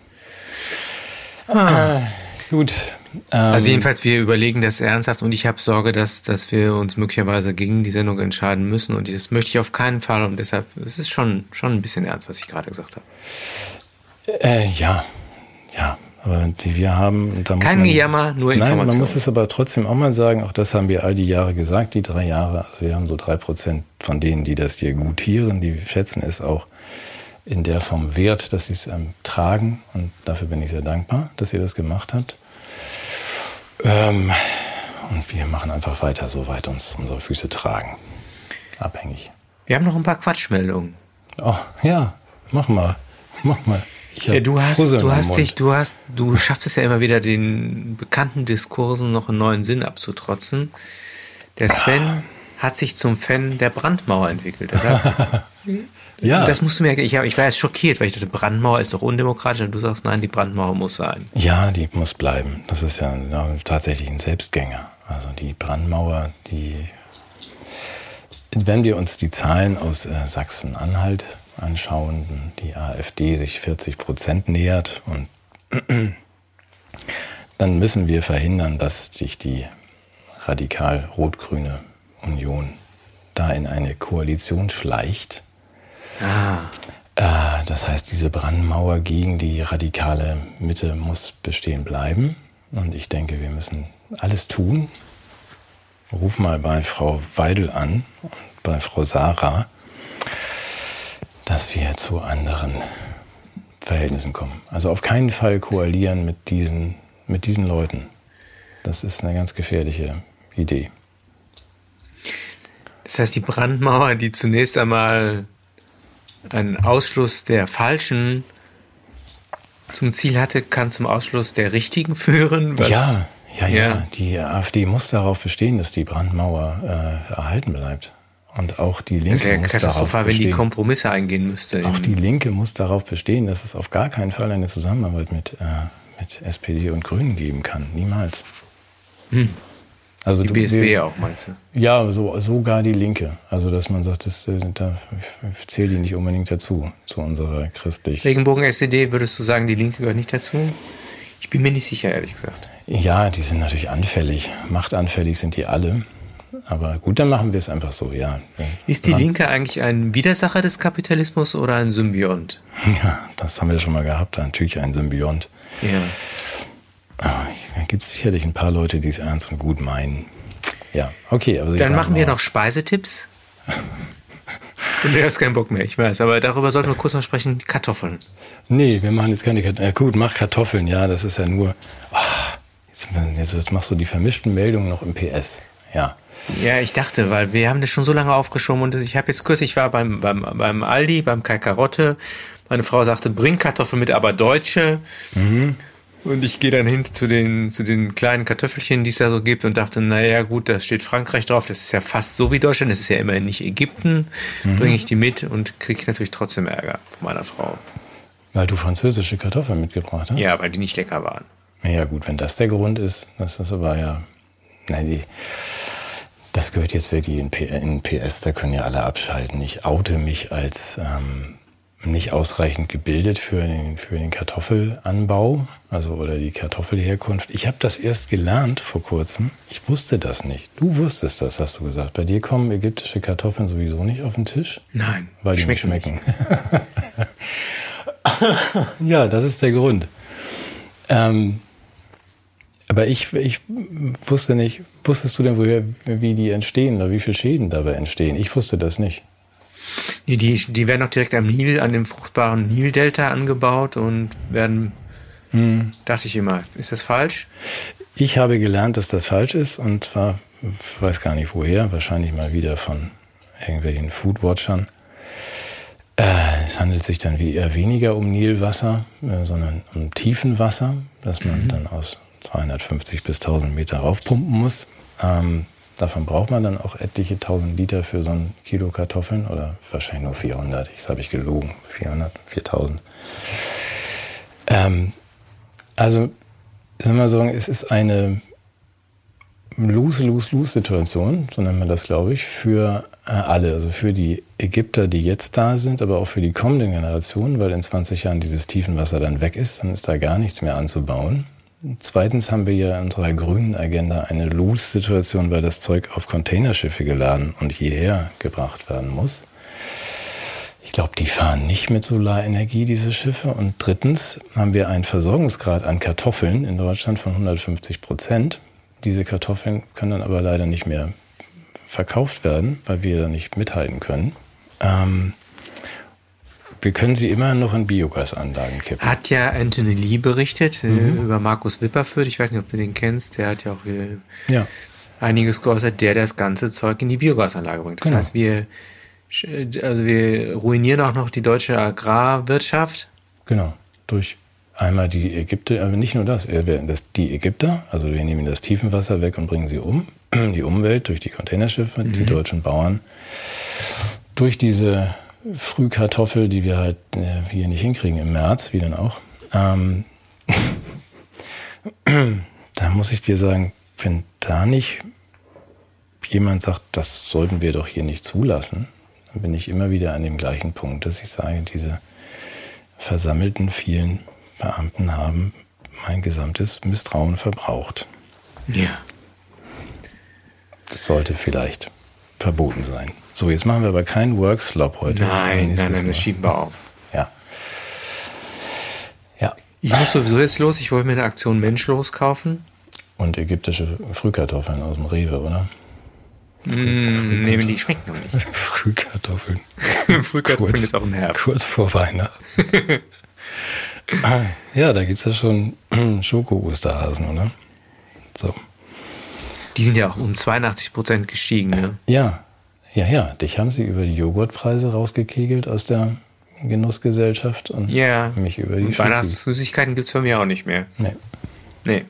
B: Gut.
C: Also jedenfalls, wir überlegen das ernsthaft und ich habe Sorge, dass wir uns möglicherweise gegen die Sendung entscheiden müssen und das möchte ich auf keinen Fall und deshalb, es ist schon ein bisschen ernst, was ich gerade gesagt habe.
B: Ja, aber wir haben... Da
C: kein Gejammer, nur Information.
B: Nein, man muss es aber trotzdem auch mal sagen, auch das haben wir all die Jahre gesagt, die 3 Jahre, also wir haben so 3% von denen, die das hier gutieren, die schätzen es auch in der Form wert, dass sie es tragen und dafür bin ich sehr dankbar, dass ihr das gemacht habt. Und wir machen einfach weiter, soweit uns unsere Füße tragen. Abhängig.
C: Wir haben noch ein paar Quatschmeldungen.
B: Oh, ja, mach mal.
C: Ja, du schaffst es ja immer wieder, den bekannten Diskursen noch einen neuen Sinn abzutrotzen. Der Sven hat sich zum Fan der Brandmauer entwickelt. Er sagt, ja. Das musst du mir, ich war jetzt schockiert, weil ich dachte, Brandmauer ist doch undemokratisch und du sagst, nein, die Brandmauer muss sein.
B: Ja, die muss bleiben. Das ist ja tatsächlich ein Selbstgänger. Also die Brandmauer, wenn wir uns die Zahlen aus Sachsen-Anhalt anschauen, die AfD sich 40% nähert und dann müssen wir verhindern, dass sich die radikal-rot-grüne Union da in eine Koalition schleicht. Das heißt, diese Brandmauer gegen die radikale Mitte muss bestehen bleiben. Und ich denke, wir müssen alles tun. Ruf mal bei Frau Weidel an und bei Frau Sarah, dass wir zu anderen Verhältnissen kommen. Also auf keinen Fall koalieren mit diesen Leuten. Das ist eine ganz gefährliche Idee.
C: Das heißt, die Brandmauer, die zunächst einmal einen Ausschluss der Falschen zum Ziel hatte, kann zum Ausschluss der Richtigen führen?
B: Ja. Die AfD muss darauf bestehen, dass die Brandmauer erhalten bleibt. Und auch die Linke muss darauf bestehen.
C: Wenn die Kompromisse eingehen müsste.
B: Auch die Linke muss darauf bestehen, dass es auf gar keinen Fall eine Zusammenarbeit mit SPD und Grünen geben kann. Niemals. Also
C: die BSW auch, meinst du?
B: Ja, sogar die Linke. Also dass man sagt, da zählt die nicht unbedingt dazu, zu unserer christlich.
C: Regenbogen-SED, würdest du sagen, die Linke gehört nicht dazu? Ich bin mir nicht sicher, ehrlich gesagt.
B: Ja, die sind natürlich anfällig. Machtanfällig sind die alle. Aber gut, dann machen wir es einfach so, ja.
C: Ist die Linke eigentlich ein Widersacher des Kapitalismus oder ein Symbiont?
B: Ja, das haben wir schon mal gehabt, natürlich ein Symbiont.
C: Ja.
B: Da gibt es sicherlich ein paar Leute, die es ernst und gut meinen. Ja, okay. Aber
C: dann machen wir noch Speisetipps. Und du hast keinen Bock mehr, ich weiß. Aber darüber sollten wir kurz noch sprechen, Kartoffeln.
B: Nee, wir machen jetzt keine Kartoffeln. Gut, mach Kartoffeln, ja, das ist ja nur... Jetzt machst du die vermischten Meldungen noch im PS. Ja.
C: Ja, ich dachte, weil wir haben das schon so lange aufgeschoben und ich war beim Aldi, beim Kai Karotte. Meine Frau sagte, bring Kartoffeln mit, aber deutsche. Mhm. Und ich gehe dann hin zu den kleinen Kartoffelchen, die es da so gibt und dachte, naja gut, da steht Frankreich drauf, das ist ja fast so wie Deutschland, das ist ja immerhin nicht Ägypten. Bringe ich die mit und kriege natürlich trotzdem Ärger von meiner Frau.
B: Weil du französische Kartoffeln mitgebracht hast?
C: Ja, weil die nicht lecker waren.
B: Ja gut, wenn das der Grund ist, das ist aber ja... Nein, das gehört jetzt wirklich in PS, da können ja alle abschalten. Ich oute mich als nicht ausreichend gebildet für den Kartoffelanbau, also oder die Kartoffelherkunft. Ich habe das erst gelernt vor kurzem. Ich wusste das nicht. Du wusstest das, hast du gesagt. Bei dir kommen ägyptische Kartoffeln sowieso nicht auf den Tisch?
C: Nein,
B: weil die nicht schmecken. Ja, das ist der Grund. Aber ich wusste nicht, wusstest du denn, wie die entstehen oder wie viele Schäden dabei entstehen? Ich wusste das nicht.
C: Die werden auch direkt am Nil, an dem fruchtbaren Nildelta angebaut und werden, dachte ich immer, ist das falsch?
B: Ich habe gelernt, dass das falsch ist und zwar, weiß gar nicht woher, wahrscheinlich mal wieder von irgendwelchen Foodwatchern. Es handelt sich dann eher weniger um Nilwasser, sondern um Tiefenwasser, das man dann aus 250 bis 1000 Meter raufpumpen muss. Davon braucht man dann auch etliche 1000 Liter für so ein Kilo Kartoffeln oder wahrscheinlich nur 400. Das habe ich gelogen. 400, 4000. Also, soll man sagen, es ist eine Lose-Lose-Lose-Situation, so nennt man das, glaube ich, für alle. Also für die Ägypter, die jetzt da sind, aber auch für die kommenden Generationen, weil in 20 Jahren dieses Tiefenwasser dann weg ist, dann ist da gar nichts mehr anzubauen. Zweitens haben wir ja in unserer grünen Agenda eine Lose-Situation, weil das Zeug auf Containerschiffe geladen und hierher gebracht werden muss. Ich glaube, die fahren nicht mit Solarenergie, diese Schiffe. Und drittens haben wir einen Versorgungsgrad an Kartoffeln in Deutschland von 150%. Diese Kartoffeln können dann aber leider nicht mehr verkauft werden, weil wir da nicht mithalten können. Wir können sie immer noch in Biogasanlagen kippen.
C: Hat ja Anthony Lee berichtet über Markus Wipperfürth. Ich weiß nicht, ob du den kennst. Der hat ja auch einiges geäußert, der das ganze Zeug in die Biogasanlage bringt. Das heißt, wir ruinieren auch noch die deutsche Agrarwirtschaft.
B: Genau, durch einmal die Ägypter, aber nicht nur das, die Ägypter, also wir nehmen das Tiefenwasser weg und bringen sie um, die Umwelt durch die Containerschiffe, die deutschen Bauern, durch diese Frühkartoffel, die wir halt hier nicht hinkriegen im März, wie dann auch. Da muss ich dir sagen, wenn da nicht jemand sagt, das sollten wir doch hier nicht zulassen, dann bin ich immer wieder an dem gleichen Punkt, dass ich sage, diese versammelten vielen Beamten haben mein gesamtes Misstrauen verbraucht.
C: Ja.
B: Das sollte vielleicht verboten sein. So, jetzt machen wir aber keinen Workslop heute.
C: Nein, das schieben wir auf.
B: Ja. Ja.
C: Ich muss sowieso jetzt los. Ich wollte mir eine Aktion Menschlos kaufen.
B: Und ägyptische Frühkartoffeln aus dem Rewe, oder?
C: Nee, die schmecken noch nicht.
B: Frühkartoffeln.
C: Frühkartoffeln ist auch im Herbst.
B: Kurz vor Weihnachten. Ja, da gibt es ja schon Schoko-Osterhasen, oder? So.
C: Die sind ja auch um 82% gestiegen, ne?
B: Ja. Dich haben sie über die Joghurtpreise rausgekegelt aus der Genussgesellschaft und mich über die
C: Weihnachtssüßigkeiten gibt es bei mir auch nicht mehr. Nee.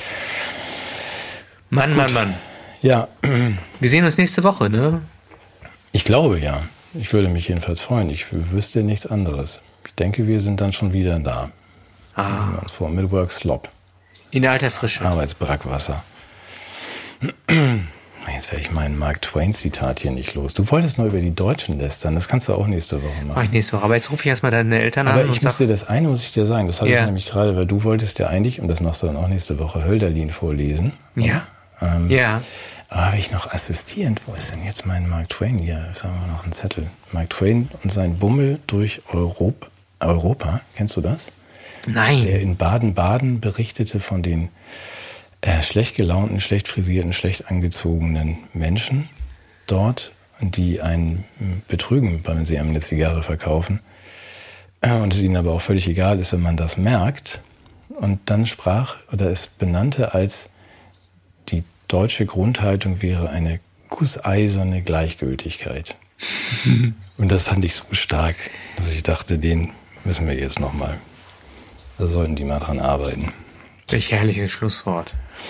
C: Mann.
B: Ja.
C: Wir sehen uns nächste Woche, ne?
B: Ich glaube, ja. Ich würde mich jedenfalls freuen. Ich wüsste nichts anderes. Ich denke, wir sind dann schon wieder da. Mit Workslop.
C: In alter Frische.
B: Arbeitsbrackwasser. Jetzt werde ich mein Mark Twain-Zitat hier nicht los. Du wolltest nur über die Deutschen lästern. Das kannst du auch nächste Woche machen.
C: Mach ich nächste Woche. Aber jetzt rufe ich erstmal deine Eltern an.
B: Aber ich muss dir das eine, muss ich dir sagen, das hatte
C: Ja.
B: ich nämlich gerade, weil du wolltest ja eigentlich, und das machst du dann auch nächste Woche, Hölderlin vorlesen.
C: Ja.
B: Aber habe ich noch assistierend, wo ist denn jetzt mein Mark Twain? Hier, da haben wir noch einen Zettel. Mark Twain und sein Bummel durch Europa. Kennst du das?
C: Nein.
B: Der in Baden-Baden berichtete von den schlecht gelaunten, schlecht frisierten, schlecht angezogenen Menschen dort, die einen betrügen, wenn sie einem eine Zigarre verkaufen. Und es ihnen aber auch völlig egal ist, wenn man das merkt. Und dann es benannte als die deutsche Grundhaltung wäre eine gusseiserne Gleichgültigkeit. Und das fand ich so stark, dass ich dachte, den müssen wir jetzt nochmal. Da sollten die mal dran arbeiten.
C: Welch herrliches Schlusswort.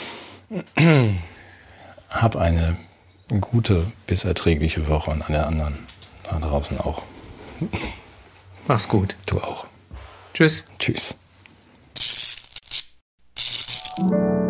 B: Hab eine gute bis erträgliche Woche und alle anderen da draußen auch.
C: Mach's gut.
B: Du auch.
C: Tschüss.
B: Tschüss.